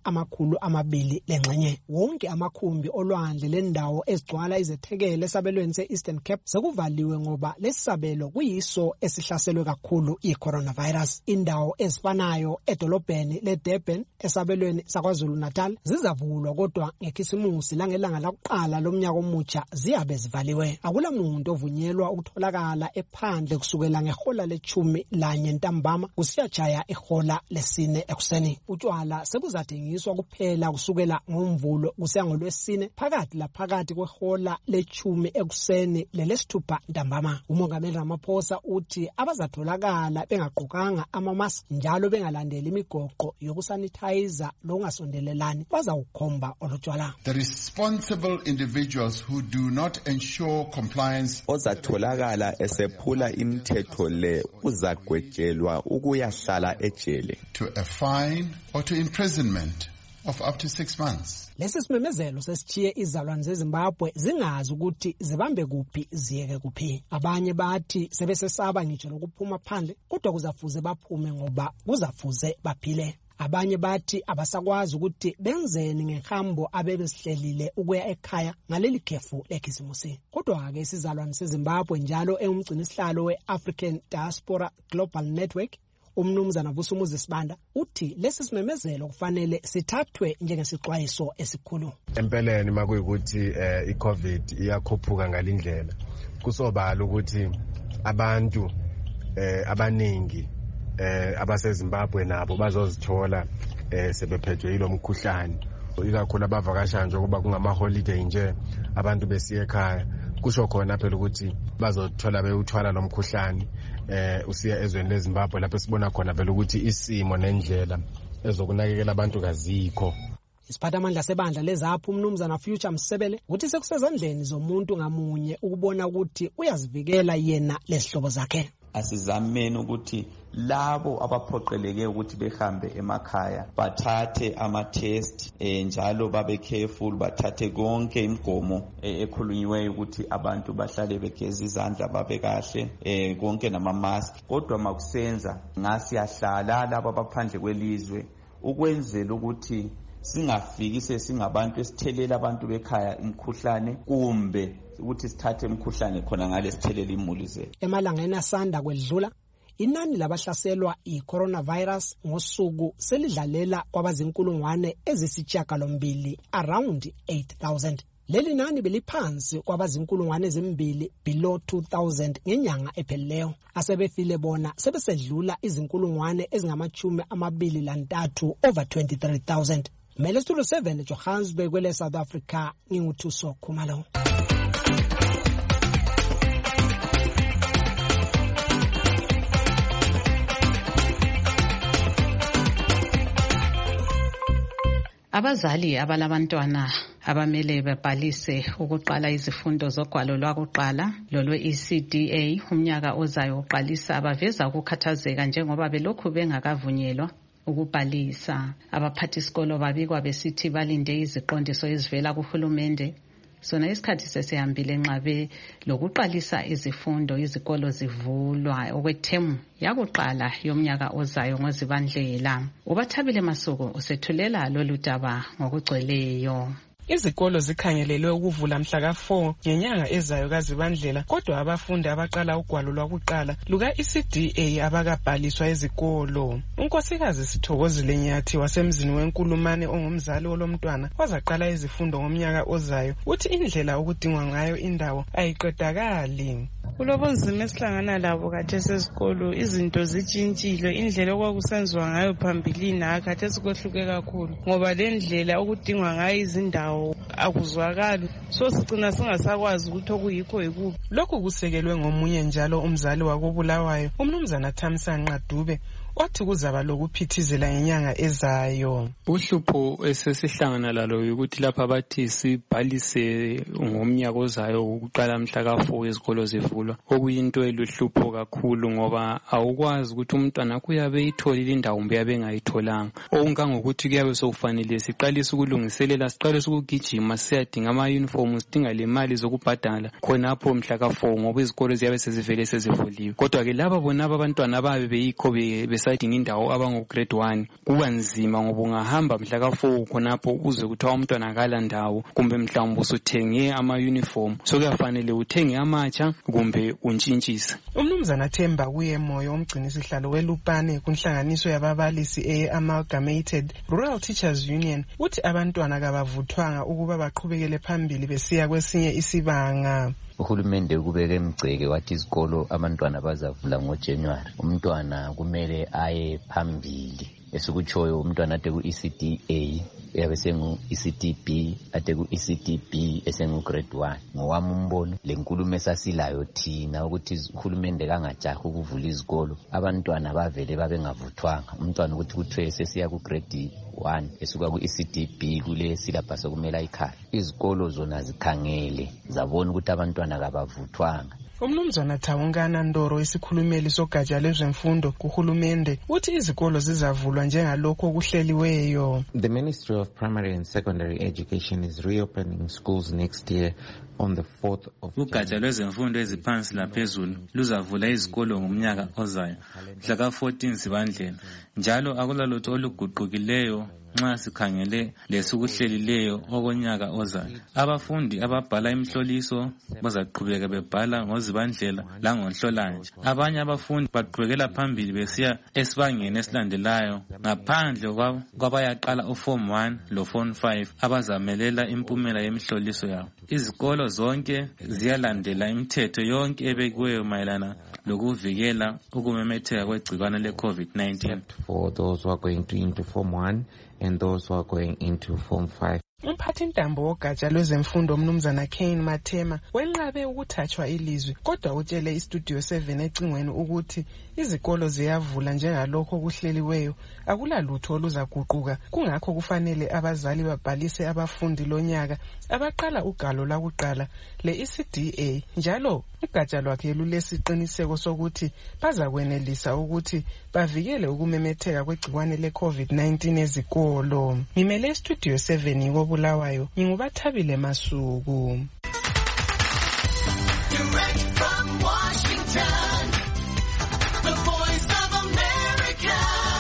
200 lengxenye. Wonke amakhumbi olwandle lendawo ezigcwala izethekele esabelweni se-Eastern Cape sekuvaliwe ngoba lesabelo kuyiso esihlaselwe kakhulu i-coronavirus. Indawo ezifanayo edolobheni leDurban esabelweni saKwaZulu Natal zizavulwa kodwa ngekhisimusi langelanga lakuqala lomnyaka omutsha ziyabe zivaliwe. Akula muntu ovunyelwa ukutholakala ephandle kusukela ngehola le-11 ntambama kusiya ihola lesine ekuseni. Utshwala sebuzathengiswa kuphela kusukela ngoMvulo kusiya ngoLwesine phakathi laphakathi kwehola le-10 ekuseni lelesithupha ntambama. Umongameli Ramaphosa uthi abazatholakala bengaqokanga ama-mask njalo bengalandeli imigoqo yokusanitizer lokungasondelelani bazawukhomba olutshwala. The responsible individuals who do not ensure compliance ozatholakala esephula imithetho le uzagwejelwa ukuyahlala ejele, to a fine or to imprisonment of up to 6 months. Lesi simemezelo sesithiye izalwane zeZimbabwe zingazi ukuthi zibambe kuphi ziyeke kuphi. Abanye bathi sebesesaba ngitsho lokuphuma phandle kodwa kuzafuze baphume ngoba kuzafuze baphile. Abanye bathi abasakwazi ukuthi benzeni ngehambo abebesihlelile ukuya ekhaya ngaleli khefu lekhisimusi. Kodwa ke isizalwane seZimbabwe njalo engumgcinisihlalo we-African Diaspora Global Network umnumzana Vusumuzi Sibanda uthi lesi simemezelo kufanele sithathwe njengesixwayiso esikhulu. Empeleni makuyikuthi iCovid iyakhuphuka ngalindlela kusobala ukuthi abantu abaningi abaseZimbabwe nabo bazozithola sebephethwe yilo mkhuhlane ikakhulu abavakasha nje kuba kungama holiday nje abantu besiya ekhaya kusho khona phela ukuthi bazothola bewuthwala lo mkhuhlane usiya ezweni leZimbabwe lapho sibona khona phela ukuthi isimo nendlela ezokunakekela abantu kazikho. Isiphathamandla sebandla lezaphu umnumzana Future Msebele uthi sekusezandleni zomuntu ngamunye ukubona ukuthi uyazivikela yena lesihlobo zakhe. Asizameni ukuthi labo abaphoqeleke ukuthi behambe emakhaya bathathe ama-test njalo babe careful, bathathe konke imigomo ekhulunyiweyo ukuthi abantu bahlale begeza izandla babe kahle konke nama-mask. Kodwa makusenza ngasiyahlala labo abaphandle kwelizwe ukwenzela ukuthi singafiki sesingabantu esithelela abantu bekhaya imkhuhlane kumbe ukuthi sithathe imkhuhlane khona ngale sithelela imuli zethu. Emalangeni asanda kwedlula inani labahlaselwa i-coronavirus ngosuku selidlalela kwabazinkulungwane ezisishiyagalombili around 8,000. Leli nani beliphansi kwabazinkulungwane ezimbili below 2,000 ngenyanga ephelileyo. Asebefile bona sebesedlula izinkulungwane ezingama-23 over 23,000. Mele Studio 7 Johannesburg kwele South Africa nginguthuso Khumalo. Abazali abalabantwana abamele bebhalise ukuqala izifundo zogwalo lwakuqala lolwe-ECDA umnyaka ozayo uqalisa abaveza ukukhathazeka njengoba belokhu bengakavunyelwa ukubhalisa. Abaphathisikolo babikwa besithi balinde iziqondiso ezivela kuhulumende. Sona isikhathi sesihambile nxabe lokuqalisa izifundo, izikolo zivulwa okwethemu yakuqala yomnyaka ozayo ngoZibandlela. Ubathabile Masuku usethulela lolu daba ngokugcweleyo. Izikolo zikhangelelwe ukuvula mhla ka-4 ngenyanga ezayo kaZibandlela, kodwa abafundi abaqala ugwalo lwakuqala luka-ECDA abakabhaliswa ezikolo. Unkosikazi Sithokozile Nyathi wasemzini weNkulumane ongumzali wolomntwana wazaqala izifundo ngomnyaka ozayo uthi indlela okudingwa ngayo indawo ayiqedakali. Kulobunzima esihlangana labo khathesi esikolo, izinto zitshintshile, indlela okwakusenziwa ngayo phambilini khathesi kwehluke kakhulu ngoba le ndlela okudingwa ngayo izindawo akuzwakali, so sigcina singasakwazi ukuthi okuyikho yikuphi. Lokhu kusekelwe ngomunye njalo umzali wakobulawayo umnumzana Thamsanqa Dube wathi kuzaba lokuphithizela ngenyanga ezayo. Uhlupho esesihlangana lalo ukuthi lapha bathi sibhalise ngomnyaka ozayo ukuqala mhla ka-4 izikolo zivulwa, okuyinto eluhlupho kakhulu ngoba awukwazi ukuthi umntwana kuyabe eyitholile indawo kumbe yabe engayitholanga. Okungangokuthi kuyabe sokufanele siqalise ukulungiselela, siqalise ukugijima siyadinga ama-uniform, sidinga le mali zokubhadala khonapho mhla ka-4 ngoba izikolo ziyabe sezivele sezivuliwe. Kodwa-ke laba bonaba abantwana ababe beyikho besadinga indawo abango-grade 1 kuba nzima ngoba ungahamba mhla ka-4 khonapho uzwe kuthiwa umntwana akala ndawo kumbe mhlawumbe usuthenge ama-uniform, so kuyafanele uthenge amatsha kumbe untshintshise. Umnumzana Themba Kuyemoyo umgcinisihlalo weLupane kunhlanganiso yababalisi e-Amalgamated Rural Teachers Union uthi abantwana kabavuthwanga ukuba baqhubekele phambili besiya kwesinye isibanga. Uhulumende kubeke emgceke wathi izikolo abantwana bazavula ngoJanuary. Umntwana kumele aye phambili, esikutshoyo umntwana ade ku-ECDA uyabe sengu-ECDB ade ku-ECDB esengu-grade 1. Ngowami umbono le nkulumo esasilayo thina ukuthi uhulumende kangajahi ukuvula izikolo, abantwana bavele babengavuthwanga. Umntwana ukuthi kuthiwe sesiya ku-grade 1 esuka ku-ECDB kule syllabus okumele ayikhale. Izikolo zona zikhangele zabona ukuthi abantwana kabavuthwanga. Umnumzana Thawungana Ndoro isikhulumeli sogatsha lezemfundo kuhulumende uthi izikolo zizavulwa njengalokho okuhleliweyo. The Ministry of Primary and Secondary Education is reopening schools next year on the 4th of Ugatsha lwezemfundo eziphansi laphezulu luzavula izikolo ngomnyaka ozayo mhla ka-14 Zibandlela, njalo akulalutho oluguqukileyo nxa sikhangele lesikuhlelileyo okonyaka ozayo. Abafundi ababhala imhloliso bazaqhubeka bebhala ngoZibandlela langoNhlolanja. Abanye abafundi baqhubekela phambili besiya esibangeni esilandelayo ngaphandle kwabayaqala uForm 1 loForm 5 abazamelela impumela yemhloliso yabo. Izikolo zonke ziyalandela imithetho yonke ebekiweyo mayelana lokuvikela ukumemetheka kwegcikwane le-COVID-19. For those who are going into Form 1 and those who are going into Form 5. Umphathintambo wogatsha lwezemfundo umnumzana Kane Mathema wenqabe ukuthathwa ilizwi, kodwa utshele iStudio 7 ecingweni ukuthi izikolo ziyavula njengalokho kuhleliweyo, akulalutho oluzaguquka. Kungakho kufanele abazali babhalise abafundi lonyaka abaqala ugalo lwakuqala le-ECDA, njalo ugatsha lwakhe lulesiqiniseko sokuthi bazakwenelisa ukuthi bavikele ukumemetheka kwegciwane le-COVID-19 ezikolo. Ngimele iStudio 7 koBulawayo, nginguBathabile Masuku. Direct from Washington, the Voice of America,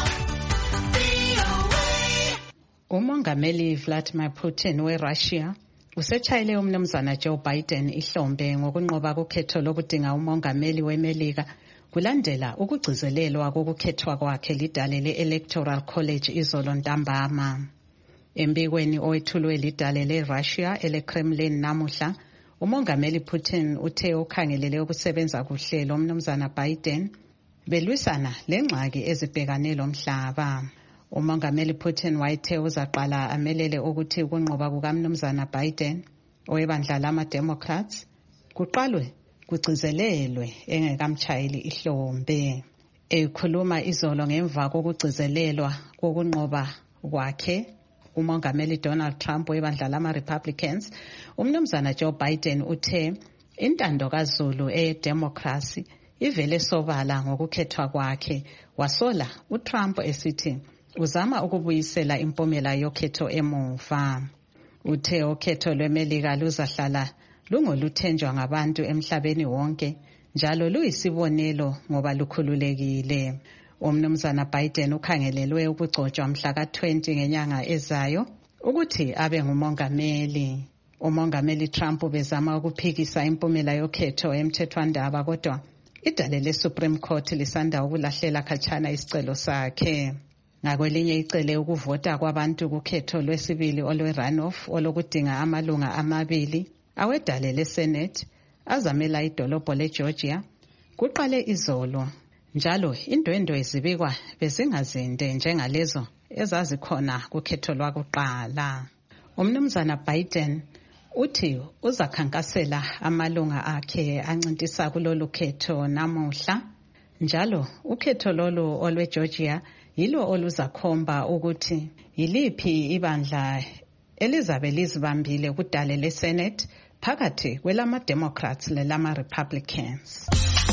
VOA. Umongameli Vladimir Putin weRussia usetshayile umnumzana Joe Biden ihlombe ngokunqoba kukhetho lokudinga umongameli weMelika kulandela ukugcizelelwa kokukhethwa kwakhe lidale le-Electoral College izolo ntambama. Embikweni owethulwe lidale le-Russia ele-Kremlin namuhla, umongameli Putin uthe ukhangelele ukusebenza kuhle lo mnumzana Biden belwisana lengxaki ezibhekane lomhlaba. Umongameli Putin wayethe uzaqala amelele ukuthi ukunqoba kukamnumzana Biden owebandla lama-Democrats kuqalwe kugcizelelwe engekamtshayeli ihlombe. Ekhuluma izolo ngemva kokugcizelelwa kokunqoba kwakhe umongameli Donald Trump webandla lama-Republicans, umnumzana Joe Biden uthe intando kaZulu eyedemocracy ivele sobala ngokukhethwa kwakhe, wasola uTrump esithi uzama ukubuyisela impumela yokhetho emuva. Uthe ukhetho lweMelika luzahlala lungoluthenjwa ngabantu emhlabeni wonke, njalo luyisibonelo ngoba lukhululekile. Umnumzana Biden ukhangelelwe ukugcotshwa mhla ka-20 ngenyanga ezayo ukuthi abe ngumongameli. Umongameli Trump bezama ukuphikisa impumela yokhetho emthethwandaba, kodwa idale le-Supreme Court lisanda ukulahlela khatshana isicelo sakhe. Ngakwelinye icele ukuvota kwabantu kukhetho lwesibili olwe-runoff olokudinga amalunga amabili awedale le-Senate azamela idolobho le-Georgia kuqale izolo, njalo indwendwe zibikwa bezingazinde njengalezo ezazikhona kukhetho lwakuqala. Umnumzana Biden uthi uzakhankasela amalunga akhe ancintisa kulolu khetho namuhla, njalo ukhetho lolu olwe-Georgia yilo oluzakhomba ukuthi yiliphi ibandla elizabe lizibambile kudale le-Senate phakathi kwelama-Democrats lelama-Republicans.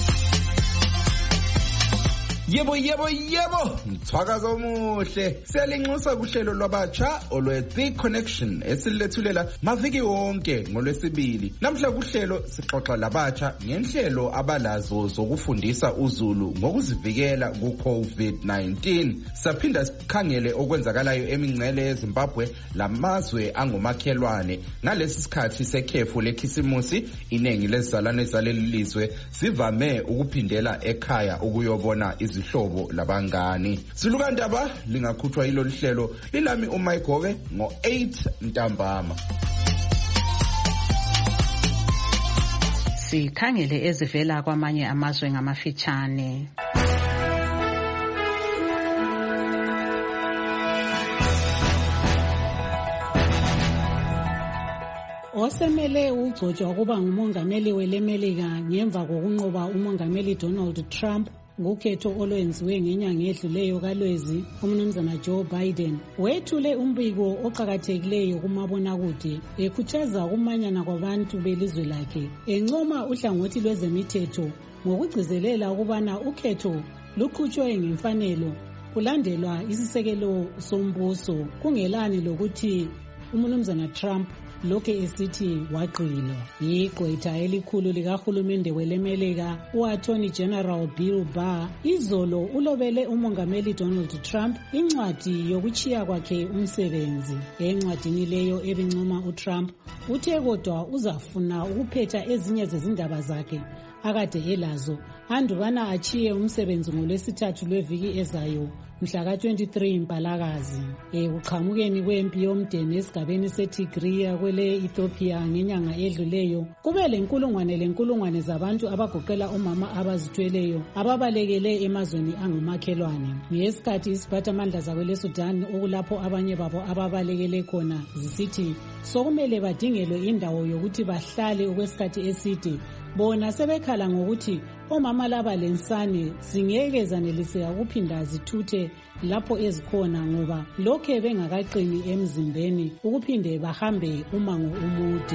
Yebo yebo yebo, mthwakazo omuhle. Siyalinxusa kuhlelo lwabatsha olwe-The Connection esilethulela maviki wonke ngolwesibili. Namhla kuhlelo sixoxa labatsha ngenhlelo abalazo zokufundisa uZulu ngokuzivikela ku-COVID-19. Saphinda sikhangele okwenzakalayo emingcele yeZimbabwe lamazwe angomakhelwane. Ngalesi sikhathi sekhefu lekhisimusi, inengi lezizalwane zaleli lizwe zivame ukuphindela ekhaya ukuyobona izihlobo labangani. Silukandaba lingakhutshwa yilo lihlelo lilami uMayigobe ngo-8 ntambama. Sikhangele ezivela kwamanye amazwe ngamafitshane. Osemele ugcotshwa ukuba ngumongameli weleMelika ngemva kokunqoba umongameli Donald Trump ngokhetho olwenziwe ngenyanga edluleyo kaLwezi, umnumzana Joe Biden wethule umbiko oqhakathekileyo kumabonakude ekhuthaza ukumanyana kwabantu belizwe lakhe, encoma uhlangothi lwezemithetho ngokugcizelela ukubana ukhetho luqhutshwe ngemfanelo kulandelwa isisekelo sombuso, kungelani lokuthi umnumzana Trump lokhe esithi waqinwa. Igqwetha elikhulu likahulumende weleMelika u-Attorney General Bill Barr izolo ulobele umongameli Donald Trump incwadi yokutshiya kwakhe umsebenzi. Encwadini leyo ebincoma uTrump uthe kodwa uzafuna ukuphetha ezinye zezindaba zakhe akade elazo andubana achiye umsebenzi ngolwesithathu lweviki ezayo mhla ka-23 Mpalakazi. Kuqhamukeni kwempi yomdeni esigabeni seTigriya kwele Ethiopia ngenyanga edluleyo, kube lenkulungwane zabantu abagoqela omama abazithweleyo ababalekele emazweni angumakhelwane. Ngesikhathi iziphathamandla zakwele Sudan okulapho abanye babo ababalekele khona zisithi sokumele badingelwe indawo yokuthi bahlale okwesikhathi eside, bona sebekhala ngokuthi omama laba lensane zingeke zaneliseka ukuphinda zithuthe lapho ezikhona ngoba lokhe bengakaqini emzimbeni ukuphinde bahambe umango umude.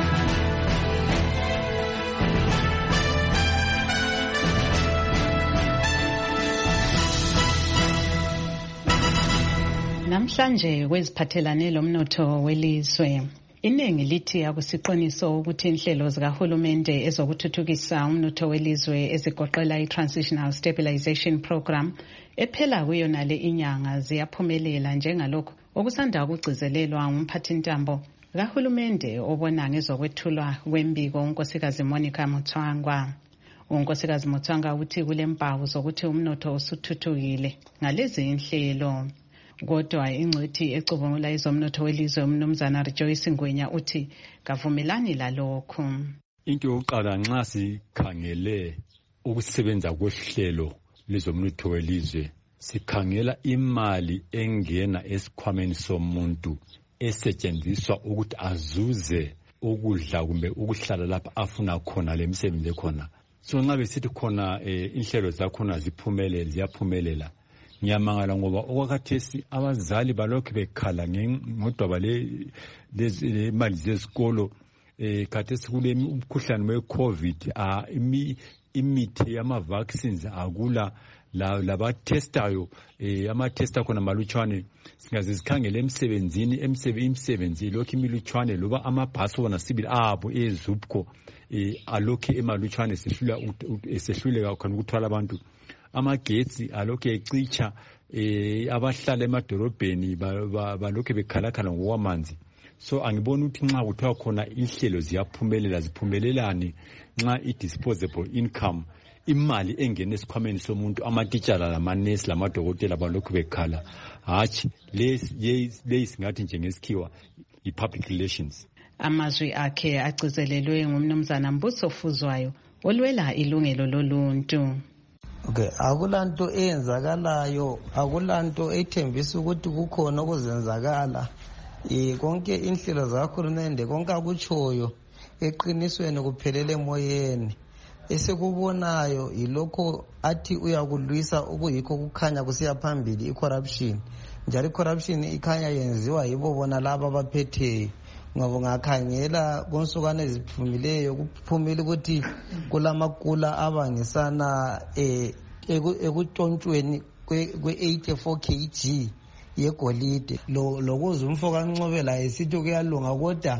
Namhlanje kweziphathelane lomnotho welizwe, iningi lithi akusiqiniso ukuthi inhlelo zikahulumende ezokuthuthukisa umnotho welizwe ezigoqela i-Transitional Stabilization Program ephela kuyona le inyanga ziyaphumelela njengalokho okusanda ukugcizelelwa ngumphathintambo kahulumende obona ngezokwethulwa kwembiko unkosikazi Monica Mutswangwa. Unkosikazi Mutswangwa uthi kulempawu zokuthi umnotho usuthuthukile ngalezi inhlelo. Kodwa ingcwethi ecubungula izomnotho welizwe umnumzana Rejoice Ngwenya uthi kavumelani lalokho. Into yokuqala nxa sikhangele ukusebenza kwehlelo lezomnotho welizwe, sikhangela imali engena esikhwameni somuntu esetshenziswa ukuthi azuze ukudla kumbe ukuhlala lapha afuna khona lemisebenzi khona. So nxa besithi khona inhlelo zakhona ziyaphumelela, ngiyamangala ngoba okwakhathesi abazali balokhu bekhala ngodaba lemali zezikolo. Khathesi kule umkhuhlane we-COVID, imithi yama-vaccines akula, labatestayo ama-testa khona malutshwane. Singaze sikhangele emsebenzini, imisebenzi lokhu imilutshwane loba amabhasi wona sibili abo ezupco alokhu emalutshwane esehluleka khona ukuthwala abantu. Amagetsi alokhu ecitsha, abahlala emadolobheni balokhu bekhalakhala ngokwamanzi. So angibona ukuthi nxa kuthiwa khona inhlelo ziphumelelani nxa i-disposable income, imali engena esikhwameni somuntu, amatitshala lamanesi lamadokotela balokhu bekhala. Hatshi, leyi singathi njengesikhiwa i-public relations. Amazwi akhe agcizelelwe ngumnumzana Mbuso Fuzwayo olwela ilungelo loluntu. Okay, akulanto eyenzakalayo, akulanto ethembisa ukuthi kukhona okuzenzakala. Konke inhlelo zahulumende konke akutshoyo eqinisweni kuphelele emoyeni. Esekubonayo yilokho athi uyakulwisa okuyikho kukhanya kusiya phambili i-corruption. Njalo i-corruption ikhanya yenziwa yibo bona laba abaphetheyo. Ngoba ngakhangela konsukane eziphumileyo kuphumile ukuthi kulamakula abangisana ekutshontshweni kwe-84 kg yegolide. Lokuze umfo kaNcobela esithi kuyalunga, kodwa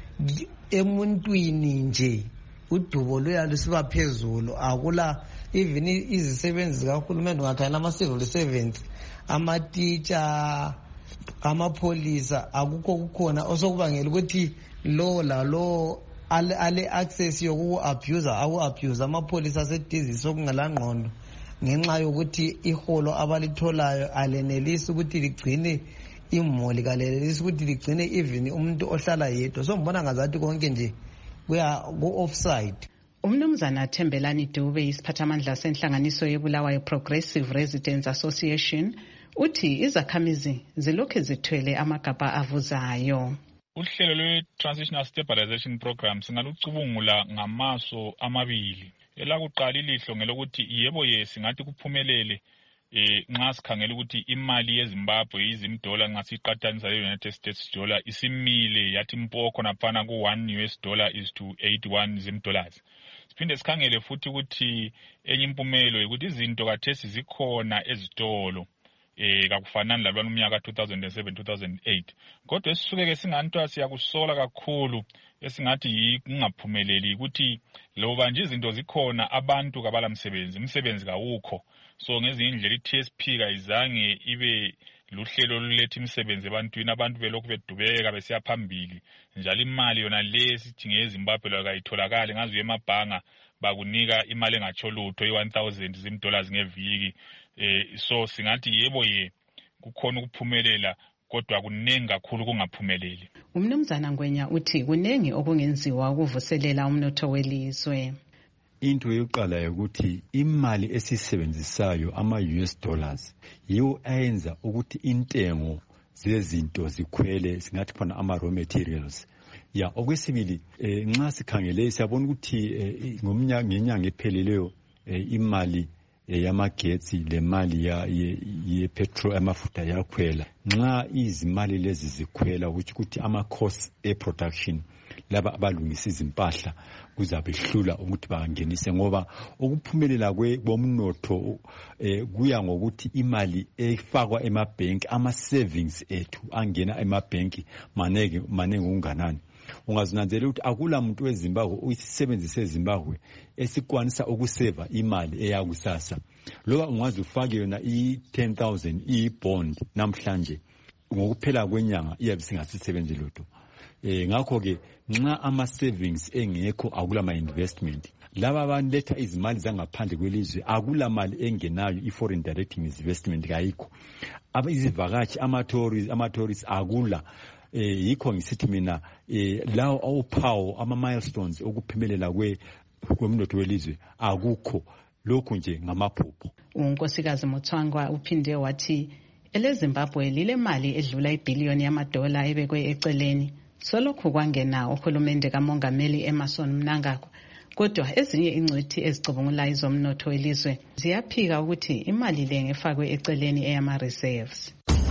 emuntwini nje udubo luyalusiba phezulu. Akula even izisebenzi zikahulumende ngakhangela ama-civil servants, amatitsha, amapolisa, akukho kukhona osokubangela ukuthi lo lalo ale-access yoku-abuse amapolisa asedizisi okungalangqondo ngenxa yokuthi iholo abalitholayo alenelisi ukuthi ligcine imuli, kalenelisi ukuthi ligcine even umuntu ohlala yedwa. So ngibona ngazathi konke nje kuya ku-offside. Umnumzana Thembelani Dube, isiphathamandla senhlanganiso yeBulawayo Progressive Residents Association, uthi izakhamizi zilokhu zithwele amagabha avuzayo. Uhlelo lwe-Transitional Stabilization Program singalucubungula ngamaso amabili. Elakuqala ilihlo ngelokuthi yebo singathi kuphumelele nxa sikhangela ukuthi imali yeZimbabwe izimdola nxa siqathanisa le-United States dollar isimile yathi mpo khonaphana ku-1 US dollar is to 81 zimdollars. Siphinde sikhangele futhi ukuthi enye impumelo ukuthi izinto kathesi zikhona ezitolo kakufanani lalwana umnyaka 2007-2008. Kodwa esisuke singanto siyakusola kakhulu esingathi ngingaphumeleli ukuthi loba nje izinto zikhona abantu kabala umsebenzi kawukho. So ngezinye indlela i-TSP kayizange ibe luhlelo luletha imisebenzi ebantwini, abantu belokhu bedubeka besiya phambili. Njalo imali yona lesithi ngeZimbabwe lokayitholakala ngazi emabhanga bakunika imali engatsho lutho i-1000 zimdollars ngeviki. So singathi yebo kukhona ukuphumelela kodwa kunengi kakhulu kungaphumeleli. Umnumzana Ngwenya uthi kunengi okungenziwa ukuvuselela umnotho welizwe. Into yokuqala ukuthi imali esisebenzisayo ama-US dollars yiwo ayenza ukuthi intengo zezinto zikhwele, singathi khona ama-raw materials. Okwesibili nxa sikhangele siyabona ukuthi ngenyanga epheleleyo imali yamagetsi le mali ye-petrol amafutha yakhwela. Nxa izimali lezi zikhwela ukuthi ama-cost e-production laba abalungisa izimpahla kuzabe hlula ukuthi bangenise, ngoba ukuphumelela bomnotho kuya ngokuthi imali efakwa emabhenki, ama-savings ethu angena emabhenki manenge unganani. Ungazinanzelela ukuthi akula muntu weZimbabwe uyisebenzise eZimbabwe esikwanisa ukuseva imali eyakusasa. Loba ungaze ufake yona i-10,000 iyi-bond namhlanje ngokuphela kwenyanga iyabe singasebenzi lutho. Ngakho ke nxa ama-savings engekho akula ma-investment. Laba abanletha izimali zangaphandle kwelizwe akula mali engenayo, i-foreign direct investment kayikho. Izivakashi ama-tourists akula. Yikho ngisithi mina lawo awuphawu ama-milestones okuphumelela kwemnotho welizwe akukho, lokhu nje ngamaphupho. uNkosikazi Mutswangwa uphinde wathi eleZimbabwe lile mali edlula ibhiliyoni yamadola ebekwe eceleni solokhu kwangena uhulumende kamongameli Emmerson Mnangagwa. Kodwa ezinye ingcwethi ezicubungula izomnotho welizwe ziyaphika ukuthi imali le ngefakwe eceleni eyama-reserves.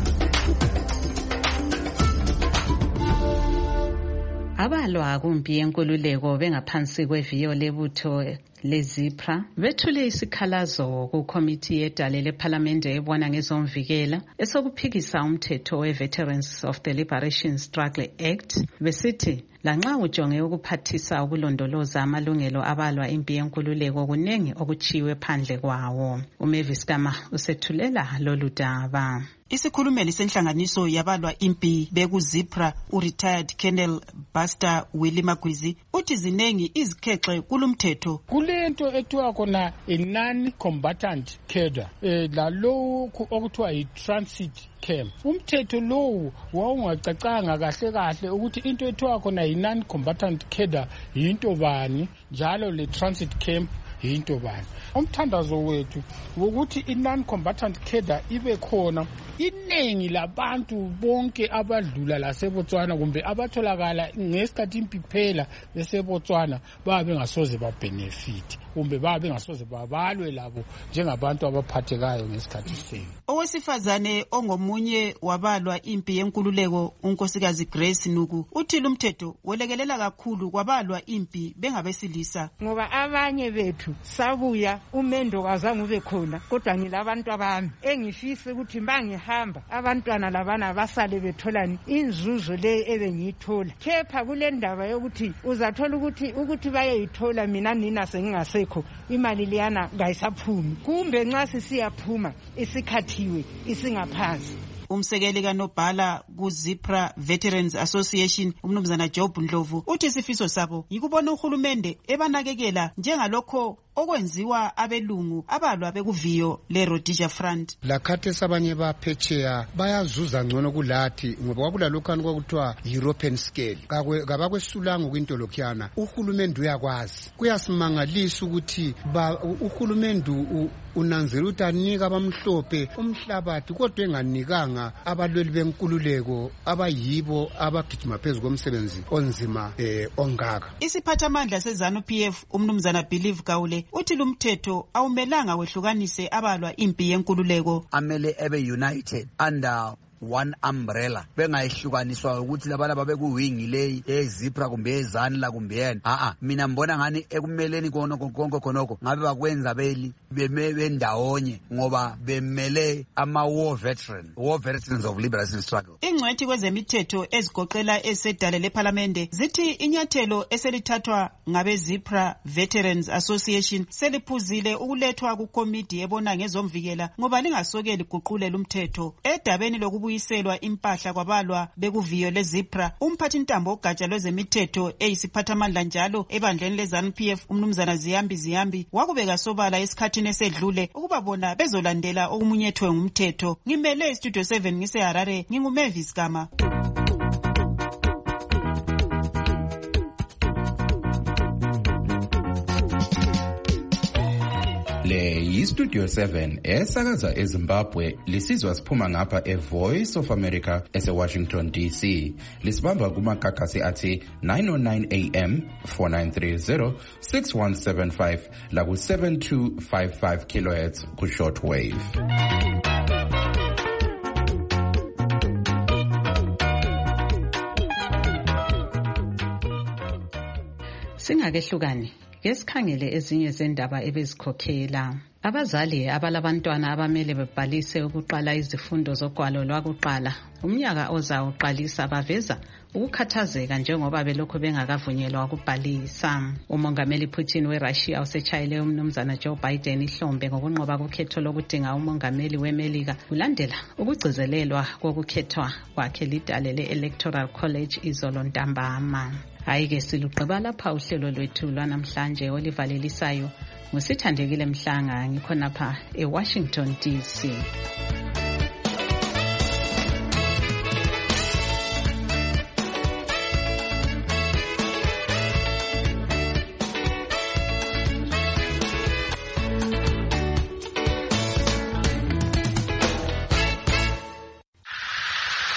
Abalwa kumpi yenkululeko bengaphansi kweviyo lebutho leZIPRA bethule isikhalazo kukomiti yedale lephalamende ebona ngezomvikela esokuphikisa umthetho we-Veterans of the Liberation Struggle Act besithi lanxa ujonge ukuphathisa ukulondoloza amalungelo abalwa impi yenkululeko kunengi okuchiwe phandle kwawo. uMavis Kama usethulela lolu daba. Isikhulumeli senhlanganiso yabalwa impi bekuZIPRA u-retired Colonel Buster Willie Magwizi uthi zinengi izikhexe kulumthetho. Kulento ethiwa khona non-combatant cadre lalokhu okuthiwa yi-transit camp. Umthetho lowu wawungacacanga kahle ukuthi into ethiwa khona yi-non-combatant cadre yinto bani njalo le transit camp yinto bani. Umthandazo wethu ukuthi i-non-combatant cadre ibe khona inengi labantu bonke abadlula laseBotswana kumbe abatholakala ngesikhathi impi phela beseBotswana babe ngasoze babenefit kumbe babe ngasoze babalwe labo njengabantu abaphathekayo ngesikhathi senu. Owesifazane ongomunye wabalwa impi yenkululeko uNkosikazi Grace Nuku uthi lumthetho welekelela kakhulu kwabalwa impi bengabesilisa, ngoba abanye bethu sabuya umendo kazange ube khona kodwa ngilabantu abami engifisa ukuthi hamba abantwana labana basale betholani inzuzo le ebengiyithola. Kepha kule ndaba yokuthi uzathola ukuthi bayayithola mina nina sengingasekho imali liyana ngayisaphumi kumbe nxa sisiyaphuma isikhathiwe isingaphansi. Umsekeli kaNobhala kuZIPRA Veterans Association umnumzana Job Ndlovu uthi isifiso sabo yikubona uhulumende ebanakekela njengalokho okwenziwa abelungu abalwa bekuviyo le-Rhodesia Front. Lakhathi sabanye baphetsheya bayazuza ngcono kulathi ngoba kwakulalokho kwakuthiwa European scale kabakwesulanga kwinto lokhuyana. Uhulumende uyakwazi, kuyasimangalisa ukuthi uhulumende unanzela ukuthi anika abamhlophe umhlabathi kodwa enganikanga abalweli benkululeko abayibo abagijima phezu komsebenzi onzima ongaka. Isiphathamandla seZANU-PF umnumzana Believe Gawule uthi lumthetho awumelanga wehlukanise abalwa impi yenkululeko. Amele ebe united under one umbrella bengayihlukaniswa ukuthi labana babekuwingi le eZIPRA kumbe eZanla kumbe yena. Mina mbona ngani ekumeleni konke khonoko ngabe bakwenza bendawonye ngoba bemele war veterans of liberation struggle. Ingcwethi kwezemithetho ezigoqela esedale lephalamende zithi inyathelo eselithathwa ngabeZIPRA Veterans Association seliphuzile ukulethwa kukomiti ebona ngezomvikela ngoba lingasokeli guqule lumthetho edabeni lokubuye ukubuyiselwa impahla kwabalwa bekuviyo lezipra. Umphathintambo ogatsha lwezemithetho eyisiphathamandla njalo ebandleni leZANU-PF umnumzana Ziyambi wakubeka sobala esikhathini esedlule ukuba bona bezolandela okumunyethwe ngumthetho. Ngimele iStudio 7 ngiseHarare, nginguMavis Gama. Le yiStudio 7 esakaza eZimbabwe lisizwa siphuma ngapha eVoice of America eseWashington DC. Lisibamba kumakakasi athi 909 AM 4930 6175 la ku 7255 kHz ku shortwave. Singakehlukani ngesikhangele ezinye zendaba ebezikhokhela. Abazali abalabantwana abamele bebhalise ukuqala izifundo zogwalo lwakuqala umnyaka ozayo uqalisa baveza ukukhathazeka njengoba belokhu bengakavunyelwa ukubhalisa. Umongameli Putin weRussia usetshayile umnumzana Joe Biden ihlombe ngokunqoba kukhetho lokudinga umongameli weMelika kulandela ukugcizelelwa kokukhethwa kwakhe lidale le-Electoral College izolo ntambama. Ayike silugqiba lapha uhlelo lwethu lwanamhlanje olivalelisayo. Ngusithandekile Mhlanga ngikhonapha eWashington DC.